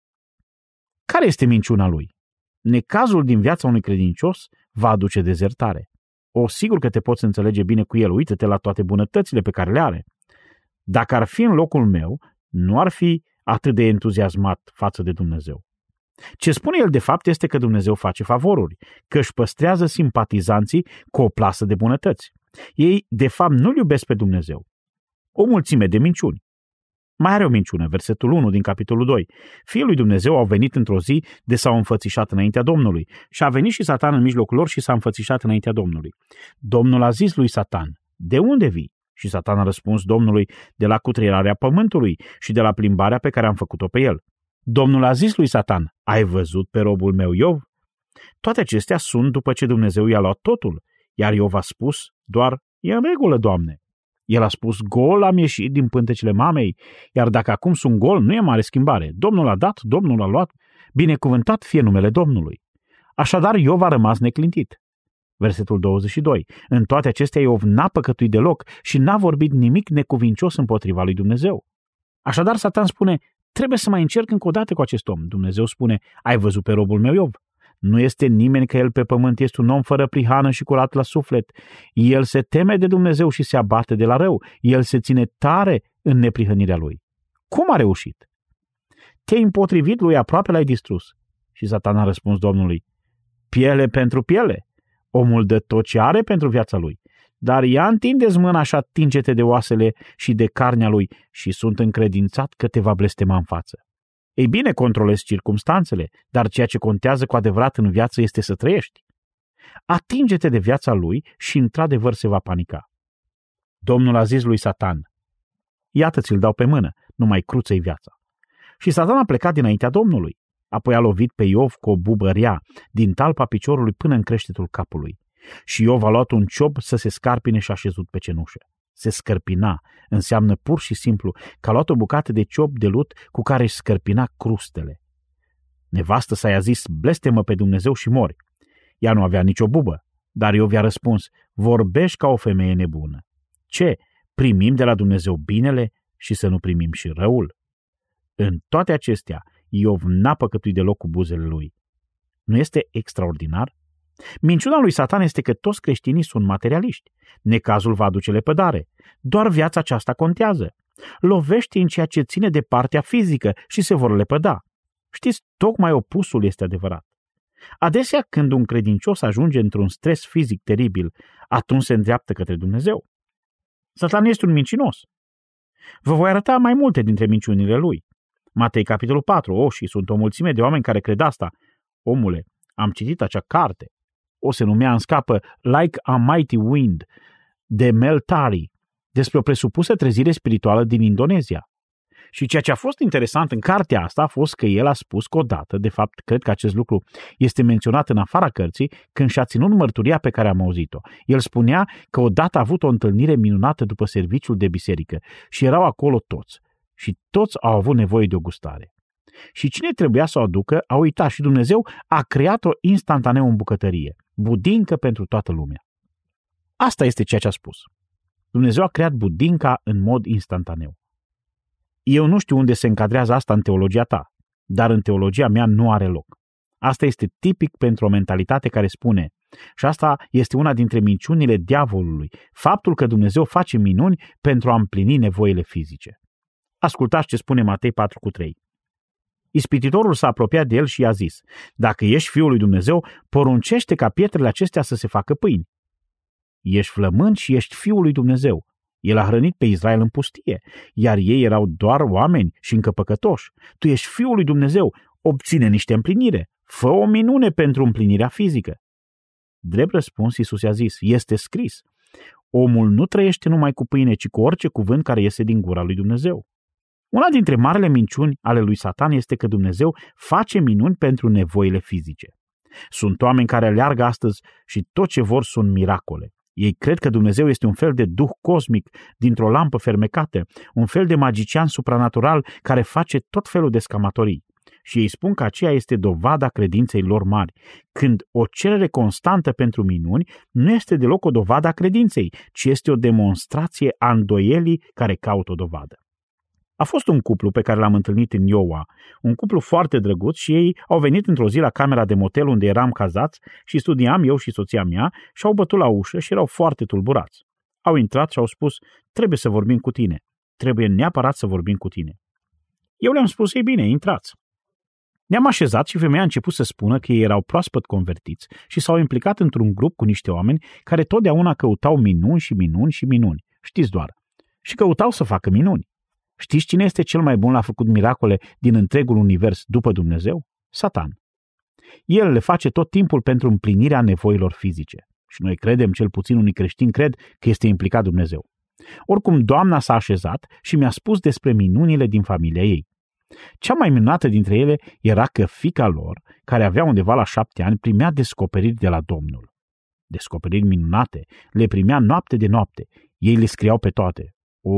Care este minciuna lui? Necazul din viața unui credincios va aduce dezertare. Sigur că te poți înțelege bine cu el, uită-te la toate bunătățile pe care le are. Dacă ar fi în locul meu, nu ar fi atât de entuziasmat față de Dumnezeu. Ce spune el de fapt este că Dumnezeu face favoruri, că își păstrează simpatizanții cu o plasă de bunătăți. Ei, de fapt, nu-L iubesc pe Dumnezeu. O mulțime de minciuni. Mai are o minciună, versetul 1 din capitolul 2. Fiii lui Dumnezeu au venit într-o zi de s-au înfățișat înaintea Domnului. Și a venit și Satan în mijlocul lor și s-a înfățișat înaintea Domnului. Domnul a zis lui Satan, de unde vii? Și Satan a răspuns Domnului, de la cutreierarea pământului și de la plimbarea pe care am făcut-o pe el. Domnul a zis lui Satan, ai văzut pe robul meu Iov? Toate acestea sunt după ce Dumnezeu i-a luat totul, iar Iov a spus doar, e în regulă, Doamne. El a spus, gol am ieșit din pântecele mamei, iar dacă acum sunt gol, nu e mare schimbare. Domnul a dat, Domnul a luat, binecuvântat fie numele Domnului. Așadar, Iov a rămas neclintit. Versetul 22. În toate acestea, Iov n-a păcătuit deloc și n-a vorbit nimic necuvincios împotriva lui Dumnezeu. Așadar, Satan spune, trebuie să mai încerc încă o dată cu acest om. Dumnezeu spune, ai văzut pe robul meu Iov? Nu este nimeni ca el pe pământ, este un om fără prihană și curat la suflet. El se teme de Dumnezeu și se abate de la rău. El se ține tare în neprihănirea lui. Cum a reușit? Te-ai împotrivit lui, aproape l-ai distrus. Și Satan a răspuns Domnului, piele pentru piele. Omul dă tot ce are pentru viața lui. Dar ia întindeți mâna și atinge-te de oasele și de carnea lui și sunt încredințat că te va blestema în față. Ei bine, controlezi circumstanțele, dar ceea ce contează cu adevărat în viață este să trăiești. Atinge-te de viața lui și într-adevăr se va panica. Domnul a zis lui Satan, iată ți-l dau pe mână, numai cruță-i viața. Și Satan a plecat dinaintea Domnului, apoi a lovit pe Iov cu o bubă rea, din talpa piciorului până în creștetul capului. Și Iov a luat un ciop să se scarpine și a așezut pe cenușă. Se scărpina înseamnă pur și simplu că a luat o bucată de ciop de lut cu care își scărpina crustele. Nevastă sa i-a zis, blestemă pe Dumnezeu și mori. Ea nu avea nicio bubă, dar Iov i-a răspuns, vorbești ca o femeie nebună. Ce? Primim de la Dumnezeu binele și să nu primim și răul? În toate acestea, Iov n-a păcătuit deloc cu buzele lui. Nu este extraordinar? Minciuna lui Satan este că toți creștinii sunt materialiști. Necazul va aduce lepădare. Doar viața aceasta contează. Lovește în ceea ce ține de partea fizică și se vor lepăda. Știți, tocmai opusul este adevărat. Adesea, când un credincios ajunge într-un stres fizic teribil, atunci se îndreaptă către Dumnezeu. Satan este un mincinos. Vă voi arăta mai multe dintre minciunile lui. Matei, capitolul 4. Și sunt o mulțime de oameni care cred asta. Omule, am citit acea carte. Se numea în scapă Like a Mighty Wind, de Mel Tari, despre o presupusă trezire spirituală din Indonezia. Și ceea ce a fost interesant în cartea asta a fost că el a spus că odată, de fapt, cred că acest lucru este menționat în afara cărții, când și-a ținut mărturia pe care am auzit-o. El spunea că odată a avut o întâlnire minunată după serviciul de biserică și erau acolo toți. Și toți au avut nevoie de o gustare. Și cine trebuia să o aducă a uitat și Dumnezeu a creat-o instantaneu în bucătărie, budincă pentru toată lumea. Asta este ceea ce a spus. Dumnezeu a creat budinca în mod instantaneu. Eu nu știu unde se încadrează asta în teologia ta, dar în teologia mea nu are loc. Asta este tipic pentru o mentalitate care spune, și asta este una dintre minciunile diavolului, faptul că Dumnezeu face minuni pentru a împlini nevoile fizice. Ascultați ce spune Matei 4:3. Ispititorul s-a apropiat de el și i-a zis, dacă ești Fiul lui Dumnezeu, poruncește ca pietrele acestea să se facă pâini. Ești flămând și ești Fiul lui Dumnezeu. El a hrănit pe Israel în pustie, iar ei erau doar oameni și încă păcătoși. Tu ești Fiul lui Dumnezeu, obține niște împlinire, fă o minune pentru împlinirea fizică. Drept răspuns, Iisus i-a zis, este scris, omul nu trăiește numai cu pâine, ci cu orice cuvânt care iese din gura lui Dumnezeu. Una dintre marele minciuni ale lui Satan este că Dumnezeu face minuni pentru nevoile fizice. Sunt oameni care aleargă astăzi și tot ce vor sunt miracole. Ei cred că Dumnezeu este un fel de duh cosmic dintr-o lampă fermecată, un fel de magician supranatural care face tot felul de scamatorii. Și ei spun că aceea este dovada credinței lor mari, când o cerere constantă pentru minuni nu este deloc o dovadă a credinței, ci este o demonstrație a îndoielii care caută o dovadă. A fost un cuplu pe care l-am întâlnit în Iowa, un cuplu foarte drăguț și ei au venit într-o zi la camera de motel unde eram cazați și studiam eu și soția mea și au bătut la ușă și erau foarte tulburați. Au intrat și au spus, trebuie să vorbim cu tine, trebuie neapărat să vorbim cu tine. Eu le-am spus, ei bine, intrați. Ne-am așezat și femeia a început să spună că ei erau proaspăt convertiți și s-au implicat într-un grup cu niște oameni care totdeauna căutau minuni și minuni și minuni, știți doar, și căutau să facă minuni. Știți cine este cel mai bun la făcut miracole din întregul univers după Dumnezeu? Satan. El le face tot timpul pentru împlinirea nevoilor fizice. Și noi credem, cel puțin unii creștini cred, că este implicat Dumnezeu. Oricum, doamna s-a așezat și mi-a spus despre minunile din familia ei. Cea mai minunată dintre ele era că fiica lor, care avea undeva la 7 ani, primea descoperiri de la Domnul. Descoperiri minunate, le primea noapte de noapte. Ei le scriau pe toate.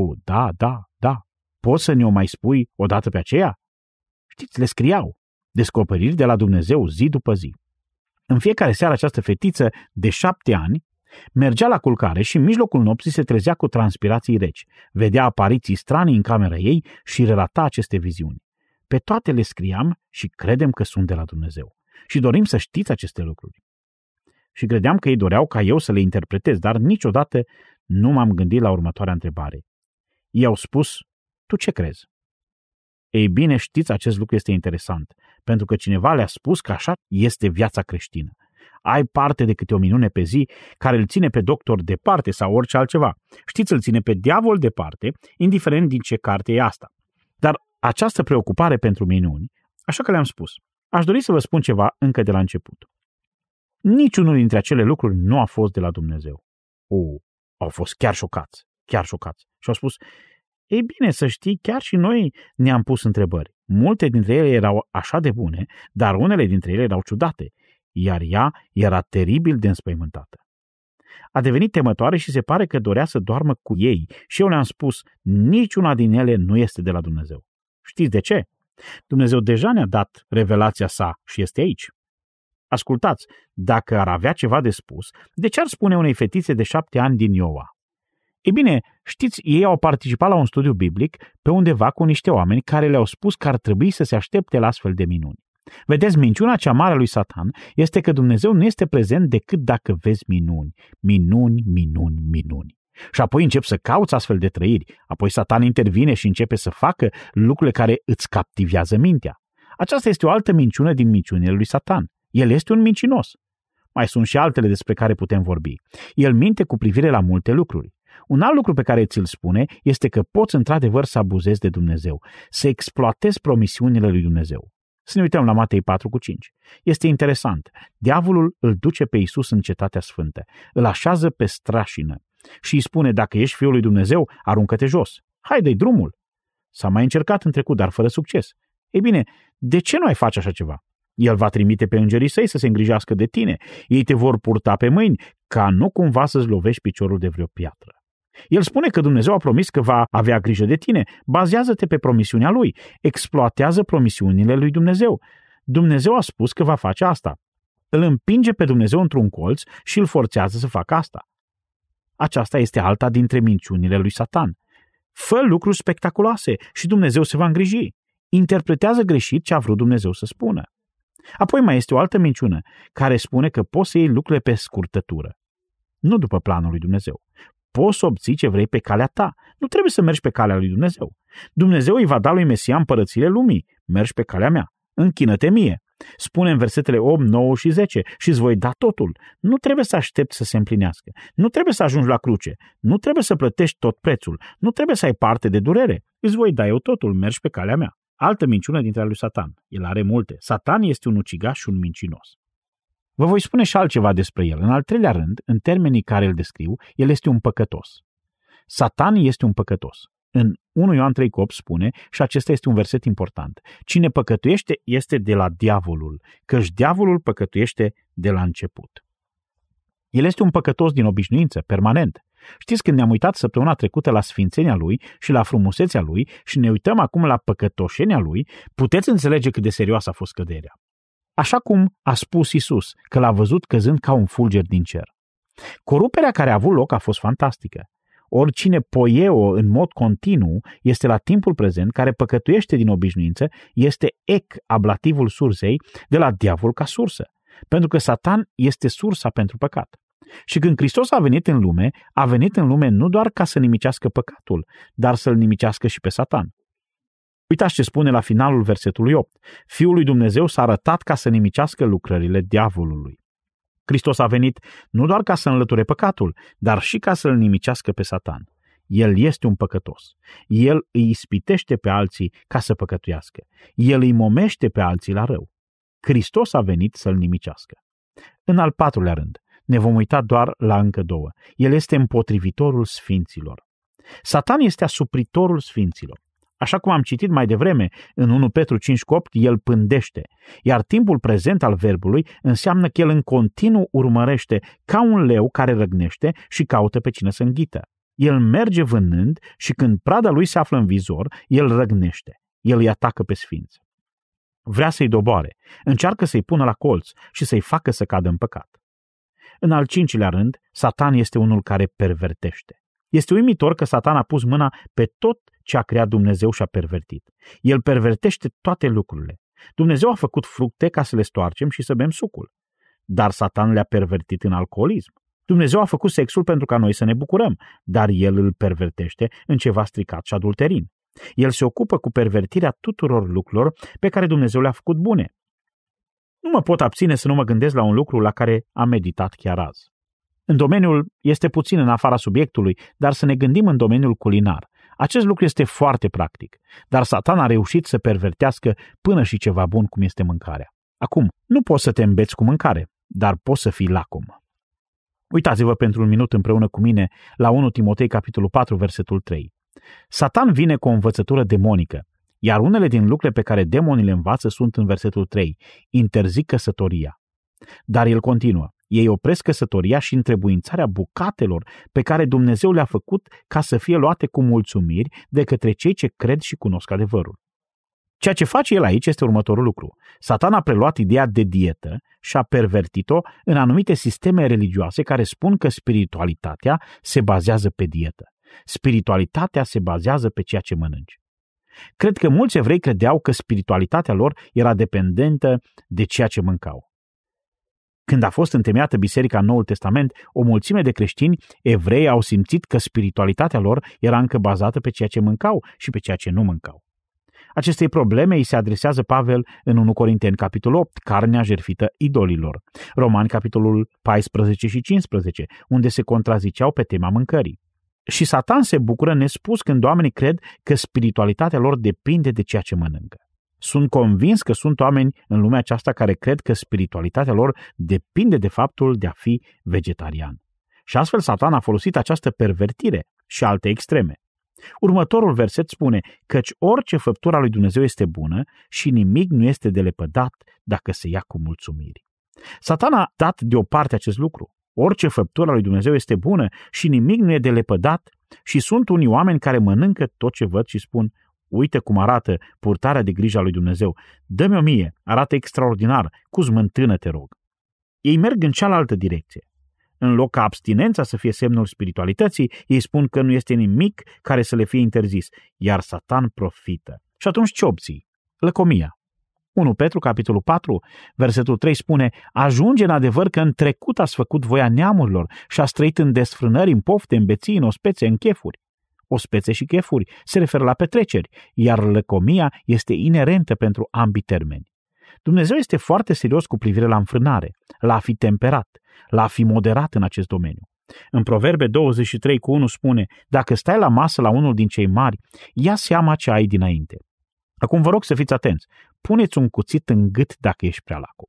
Da. Poți să ne-o mai spui odată pe aceea? Știți, le scriau. Descoperiri de la Dumnezeu zi după zi. În fiecare seară această fetiță de 7 ani mergea la culcare și în mijlocul nopții se trezea cu transpirații reci, vedea apariții stranii în camera ei și relata aceste viziuni. Pe toate le scriam și credem că sunt de la Dumnezeu. Și dorim să știți aceste lucruri. Și credeam că ei doreau ca eu să le interpretez, dar niciodată nu m-am gândit la următoarea întrebare. Ei au spus, tu ce crezi? Ei bine, știți, acest lucru este interesant, pentru că cineva le-a spus că așa este viața creștină. Ai parte de câte o minune pe zi care îl ține pe doctor departe sau orice altceva. Știți, îl ține pe diavol departe, indiferent din ce carte e asta. Dar această preocupare pentru minuni, așa că le-am spus, aș dori să vă spun ceva încă de la început. Niciunul dintre acele lucruri nu a fost de la Dumnezeu. Au fost chiar șocați. Și au spus, ei bine, să știi, chiar și noi ne-am pus întrebări. Multe dintre ele erau așa de bune, dar unele dintre ele erau ciudate, iar ea era teribil de înspăimântată. A devenit temătoare și se pare că dorea să doarmă cu ei și eu le-am spus, niciuna din ele nu este de la Dumnezeu. Știți de ce? Dumnezeu deja ne-a dat revelația sa și este aici. Ascultați, dacă ar avea ceva de spus, de ce ar spune unei fetițe de 7 ani din Iowa? Ei bine, știți, ei au participat la un studiu biblic pe undeva cu niște oameni care le-au spus că ar trebui să se aștepte la astfel de minuni. Vedeți, minciuna cea mare a lui Satan este că Dumnezeu nu este prezent decât dacă vezi minuni. Și apoi începi să cauți astfel de trăiri. Apoi Satan intervine și începe să facă lucrurile care îți captivează mintea. Aceasta este o altă minciună din minciunile lui Satan. El este un mincinos. Mai sunt și altele despre care putem vorbi. El minte cu privire la multe lucruri. Un alt lucru pe care ți-l spune este că poți într-adevăr să abuzezi de Dumnezeu, să exploatezi promisiunile lui Dumnezeu. Să ne uităm la Matei 4:5. Este interesant. Diavolul îl duce pe Iisus în cetatea sfântă, îl așează pe strașină și îi spune: dacă ești Fiul lui Dumnezeu, aruncă-te jos. Haide-i drumul. S-a mai încercat în trecut, dar fără succes. Ei bine, de ce nu ai face așa ceva? El va trimite pe îngerii săi să se îngrijească de tine. Ei te vor purta pe mâini, ca nu cumva să-ți lovești piciorul de vreo piatră. El spune că Dumnezeu a promis că va avea grijă de tine. Bazează-te pe promisiunea lui. Exploatează promisiunile lui Dumnezeu. Dumnezeu a spus că va face asta. Îl împinge pe Dumnezeu într-un colț și îl forțează să facă asta. Aceasta este alta dintre minciunile lui Satan. Fă lucruri spectaculoase și Dumnezeu se va îngriji. Interpretează greșit ce a vrut Dumnezeu să spună. Apoi mai este o altă minciună care spune că poți să iei lucrurile pe scurtătură. Nu după planul lui Dumnezeu. Poți să obții ce vrei pe calea ta. Nu trebuie să mergi pe calea lui Dumnezeu. Dumnezeu îi va da lui Mesia împărățiile lumii. Mergi pe calea mea. Închină-te mie. Spune în versetele 8, 9 și 10 și îți voi da totul. Nu trebuie să aștepți să se împlinească. Nu trebuie să ajungi la cruce. Nu trebuie să plătești tot prețul. Nu trebuie să ai parte de durere. Îți voi da eu totul. Mergi pe calea mea. Altă minciună dintre ale lui Satan. El are multe. Satan este un ucigaș și un mincinos. Vă voi spune și altceva despre el. În al treilea rând, în termenii care îl descriu, el este un păcătos. Satan este un păcătos. În 1 Ioan 3,8 spune, și acesta este un verset important: cine păcătuiește este de la diavolul, căci diavolul păcătuiește de la început. El este un păcătos din obișnuință, permanent. Știți, când ne-am uitat săptămâna trecută la sfințenia lui și la frumusețea lui și ne uităm acum la păcătoșenia lui, puteți înțelege cât de serioasă a fost căderea. Așa cum a spus Iisus, că l-a văzut căzând ca un fulger din cer. Coruperea care a avut loc a fost fantastică. Oricine poieo în mod continuu este la timpul prezent, care păcătuiește din obișnuință, este ablativul sursei de la diavol ca sursă, pentru că Satan este sursa pentru păcat. Și când Hristos a venit în lume nu doar ca să nimicească păcatul, dar să-l nimicească și pe Satan. Uitați ce spune la finalul versetului 8. Fiul lui Dumnezeu s-a arătat ca să nimicească lucrările diavolului. Hristos a venit nu doar ca să înlăture păcatul, dar și ca să-l nimicească pe Satan. El este un păcătos. El îi ispitește pe alții ca să păcătuiască. El îi momește pe alții la rău. Hristos a venit să-l nimicească. În al patrulea rând, ne vom uita doar la încă două. El este împotrivitorul sfinților. Satan este asupritorul sfinților. Așa cum am citit mai devreme în 1 Petru 5,8, el pândește, iar timpul prezent al verbului înseamnă că el în continuu urmărește ca un leu care răgnește și caută pe cine să înghită. El merge vânând și când prada lui se află în vizor, el răgnește, el îi atacă pe sfinți. Vrea să-i doboare, încearcă să-i pună la colț și să-i facă să cadă în păcat. În al cincilea rând, Satan este unul care pervertește. Este uimitor că Satan a pus mâna pe tot ce a creat Dumnezeu și a pervertit. El pervertește toate lucrurile. Dumnezeu a făcut fructe ca să le stoarcem și să bem sucul. Dar Satan le-a pervertit în alcoolism. Dumnezeu a făcut sexul pentru ca noi să ne bucurăm, dar el îl pervertește în ceva stricat și adulterin. El se ocupă cu pervertirea tuturor lucrurilor pe care Dumnezeu le-a făcut bune. Nu mă pot abține să nu mă gândesc la un lucru la care am meditat chiar azi. În domeniul este puțin în afara subiectului, dar să ne gândim în domeniul culinar. Acest lucru este foarte practic, dar Satan a reușit să pervertească până și ceva bun cum este mâncarea. Acum, nu poți să te îmbeți cu mâncare, dar poți să fii lacom. Uitați-vă pentru un minut împreună cu mine la 1 Timotei capitolul 4, versetul 3. Satan vine cu o învățătură demonică, iar unele din lucrurile pe care demonii le învață sunt în versetul 3. Interzic căsătoria. Dar el continuă. Ei opresc căsătoria și întrebuințarea bucatelor pe care Dumnezeu le-a făcut ca să fie luate cu mulțumiri de către cei ce cred și cunosc adevărul. Ceea ce face el aici este următorul lucru. Satan a preluat ideea de dietă și a pervertit-o în anumite sisteme religioase care spun că spiritualitatea se bazează pe dietă. Spiritualitatea se bazează pe ceea ce mănânci. Cred că mulți evrei credeau că spiritualitatea lor era dependentă de ceea ce mâncau. Când a fost întemeiată biserica în Noul Testament, o mulțime de creștini evrei au simțit că spiritualitatea lor era încă bazată pe ceea ce mâncau și pe ceea ce nu mâncau. Acestei probleme îi se adresează Pavel în 1 Corinteni, capitolul 8, carnea jertfită idolilor, Romani, capitolul 14 și 15, unde se contraziceau pe tema mâncării. Și Satan se bucură nespus când oamenii cred că spiritualitatea lor depinde de ceea ce mănâncă. Sunt convins că sunt oameni în lumea aceasta care cred că spiritualitatea lor depinde de faptul de a fi vegetarian. Și astfel Satan a folosit această pervertire și alte extreme. Următorul verset spune: căci orice făptură a lui Dumnezeu este bună și nimic nu este de lepădat dacă se ia cu mulțumiri. Satan a dat deoparte acest lucru. Orice făptură a lui Dumnezeu este bună și nimic nu e de lepădat, și sunt unii oameni care mănâncă tot ce văd și spun: uite cum arată purtarea de grijă a lui Dumnezeu, dă-mi-o mie, arată extraordinar, cu smântână te rog. Ei merg în cealaltă direcție. În loc ca abstinența să fie semnul spiritualității, ei spun că nu este nimic care să le fie interzis, iar Satan profită. Și atunci ce obții? Lăcomia. 1 Petru, capitolul 4, versetul 3 spune: ajunge în adevăr că în trecut ați făcut voia neamurilor și ați trăit în desfrânări, în pofte, în beții, în ospețe, în chefuri. Ospețe și chefuri se referă la petreceri, iar lăcomia este inerentă pentru ambii termeni. Dumnezeu este foarte serios cu privire la înfrânare, la a fi temperat, la a fi moderat în acest domeniu. În Proverbe 23:1 spune: dacă stai la masă la unul din cei mari, ia seama ce ai dinainte. Acum vă rog să fiți atenți. Puneți un cuțit în gât dacă ești prea lacom.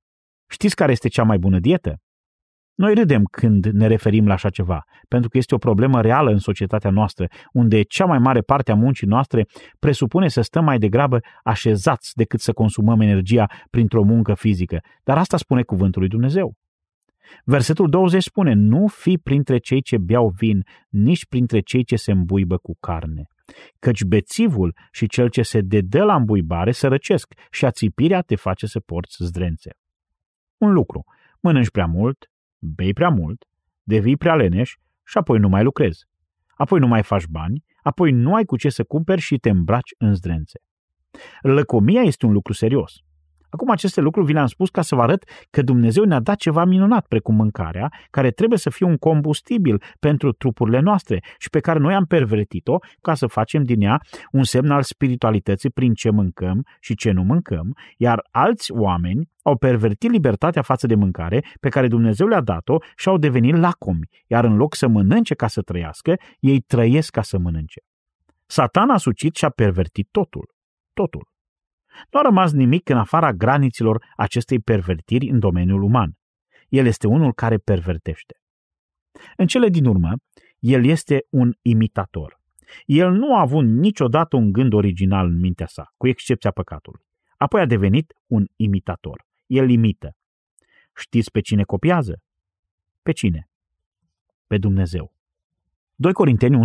Știți care este cea mai bună dietă? Noi râdem când ne referim la așa ceva, pentru că este o problemă reală în societatea noastră, unde cea mai mare parte a muncii noastre presupune să stăm mai degrabă așezați decât să consumăm energia printr-o muncă fizică. Dar asta spune cuvântul lui Dumnezeu. Versetul 20 spune: nu fi printre cei ce beau vin, nici printre cei ce se îmbuibă cu carne. Căci bețivul și cel ce se dedă la îmbuibare sărăcesc și ațipirea te face să porți zdrențe. Un lucru: mănânci prea mult, bei prea mult, devii prea leneș și apoi nu mai lucrezi. Apoi nu mai faci bani, apoi nu ai cu ce să cumperi și te îmbraci în zdrențe. Lăcomia este un lucru serios. Acum aceste lucruri vi le-am spus ca să vă arăt că Dumnezeu ne-a dat ceva minunat, precum mâncarea, care trebuie să fie un combustibil pentru trupurile noastre și pe care noi am pervertit-o ca să facem din ea un semn al spiritualității prin ce mâncăm și ce nu mâncăm, iar alți oameni au pervertit libertatea față de mâncare pe care Dumnezeu le-a dat-o și au devenit lacomi, iar în loc să mănânce ca să trăiască, ei trăiesc ca să mănânce. Satan a sucit și a pervertit totul. Totul. Nu a rămas nimic în afara graniților acestei pervertiri în domeniul uman. El este unul care pervertește. În cele din urmă, el este un imitator. El nu a avut niciodată un gând original în mintea sa, cu excepția păcatului. Apoi a devenit un imitator. El imită. Știți pe cine copiază? Pe cine? Pe Dumnezeu. 2 Corinteni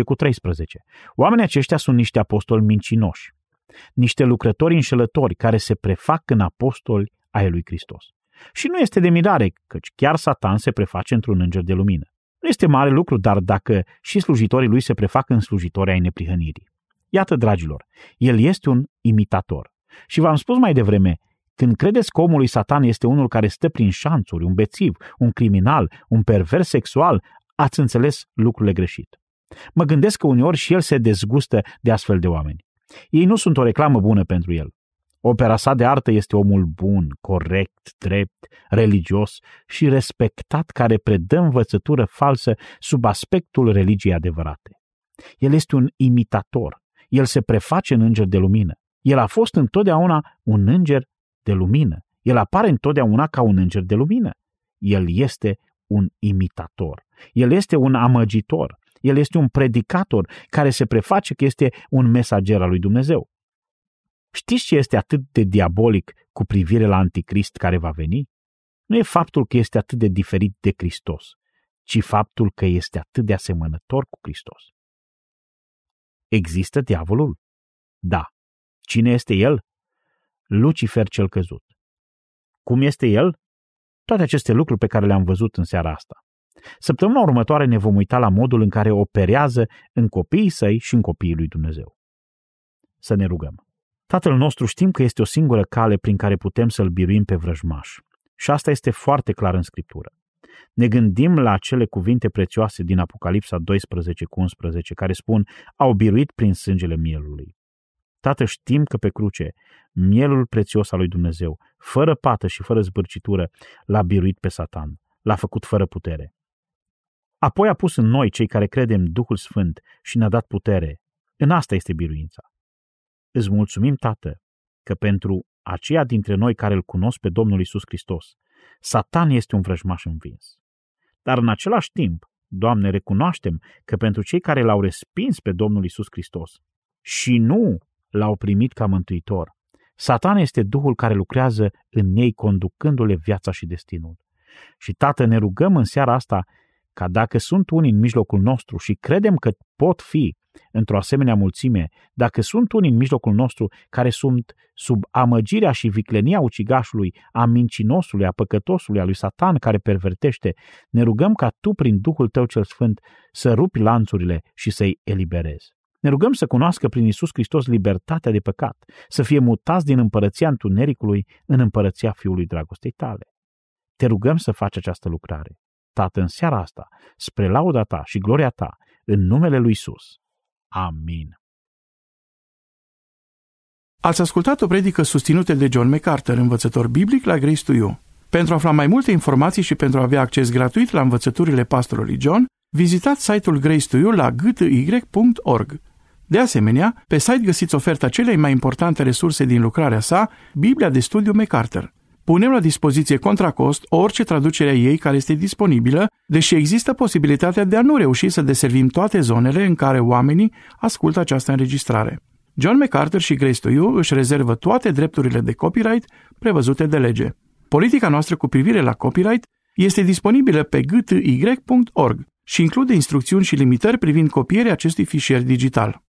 11:13. Oamenii aceștia sunt niște apostoli mincinoși, niște lucrători înșelători care se prefac în apostoli ai lui Hristos. Și nu este de mirare, căci chiar Satan se preface într-un înger de lumină. Nu este mare lucru, dar dacă și slujitorii lui se prefac în slujitori ai neprihănirii. Iată, dragilor, el este un imitator. Și v-am spus mai devreme, când credeți că omul lui Satan este unul care stă prin șanțuri, un bețiv, un criminal, un pervers sexual, ați înțeles lucrurile greșit. Mă gândesc că uneori și el se dezgustă de astfel de oameni. Ei nu sunt o reclamă bună pentru el. Opera sa de artă este omul bun, corect, drept, religios și respectat, care predă învățătură falsă sub aspectul religiei adevărate. El este un imitator. El se preface în înger de lumină. El a fost întotdeauna un înger de lumină. El apare întotdeauna ca un înger de lumină. El este un imitator. El este un amăgitor. El este un predicator care se preface că este un mesager al lui Dumnezeu. Știți ce este atât de diabolic cu privire la Anticrist care va veni? Nu e faptul că este atât de diferit de Hristos, ci faptul că este atât de asemănător cu Hristos. Există diavolul? Da. Cine este el? Lucifer cel căzut. Cum este el? Toate aceste lucruri pe care le-am văzut în seara asta. Săptămâna următoare ne vom uita la modul în care operează în copiii săi și în copiii lui Dumnezeu. Să ne rugăm. Tatăl nostru, știm că este o singură cale prin care putem să-l biruim pe vrăjmaș. Și asta este foarte clar în Scriptură. Ne gândim la acele cuvinte prețioase din Apocalipsa 12:11, care spun: au biruit prin sângele mielului. Tată, știm că pe cruce, mielul prețios al lui Dumnezeu, fără pată și fără zbârcitură, l-a biruit pe Satan, l-a făcut fără putere. Apoi a pus în noi, cei care credem, Duhul Sfânt și ne-a dat putere. În asta este biruința. Îți mulțumim, Tată, că pentru aceia dintre noi care îl cunosc pe Domnul Iisus Hristos, Satan este un vrăjmaș învins. Dar în același timp, Doamne, recunoaștem că pentru cei care l-au respins pe Domnul Iisus Hristos și nu l-au primit ca mântuitor, Satan este Duhul care lucrează în ei, conducându-le viața și destinul. Și, Tată, ne rugăm în seara asta ca dacă sunt unii în mijlocul nostru și credem că pot fi într-o asemenea mulțime, dacă sunt unii în mijlocul nostru care sunt sub amăgirea și viclenia ucigașului, a mincinosului, a păcătosului, a lui Satan care pervertește, ne rugăm ca Tu, prin Duhul Tău cel Sfânt, să rupi lanțurile și să-i eliberezi. Ne rugăm să cunoască prin Iisus Hristos libertatea de păcat, să fie mutați din împărăția întunericului în împărăția Fiului dragostei Tale. Te rugăm să faci această lucrare, Tată, în seara asta, spre lauda Ta și gloria Ta, în numele lui Iisus. Amin. Ați ascultat o predică susținută de John MacArthur, învățător biblic la Grace to You. Pentru a afla mai multe informații și pentru a avea acces gratuit la învățăturile pastorului John, vizitați site-ul Grace to You la gty.org. De asemenea, pe site găsiți oferta celei mai importante resurse din lucrarea sa, Biblia de studiu MacArthur. Punem la dispoziție contra cost orice traducere a ei care este disponibilă, deși există posibilitatea de a nu reuși să deservim toate zonele în care oamenii ascultă această înregistrare. John MacArthur și Grace to You își rezervă toate drepturile de copyright prevăzute de lege. Politica noastră cu privire la copyright este disponibilă pe gty.org și include instrucțiuni și limitări privind copierea acestui fișier digital.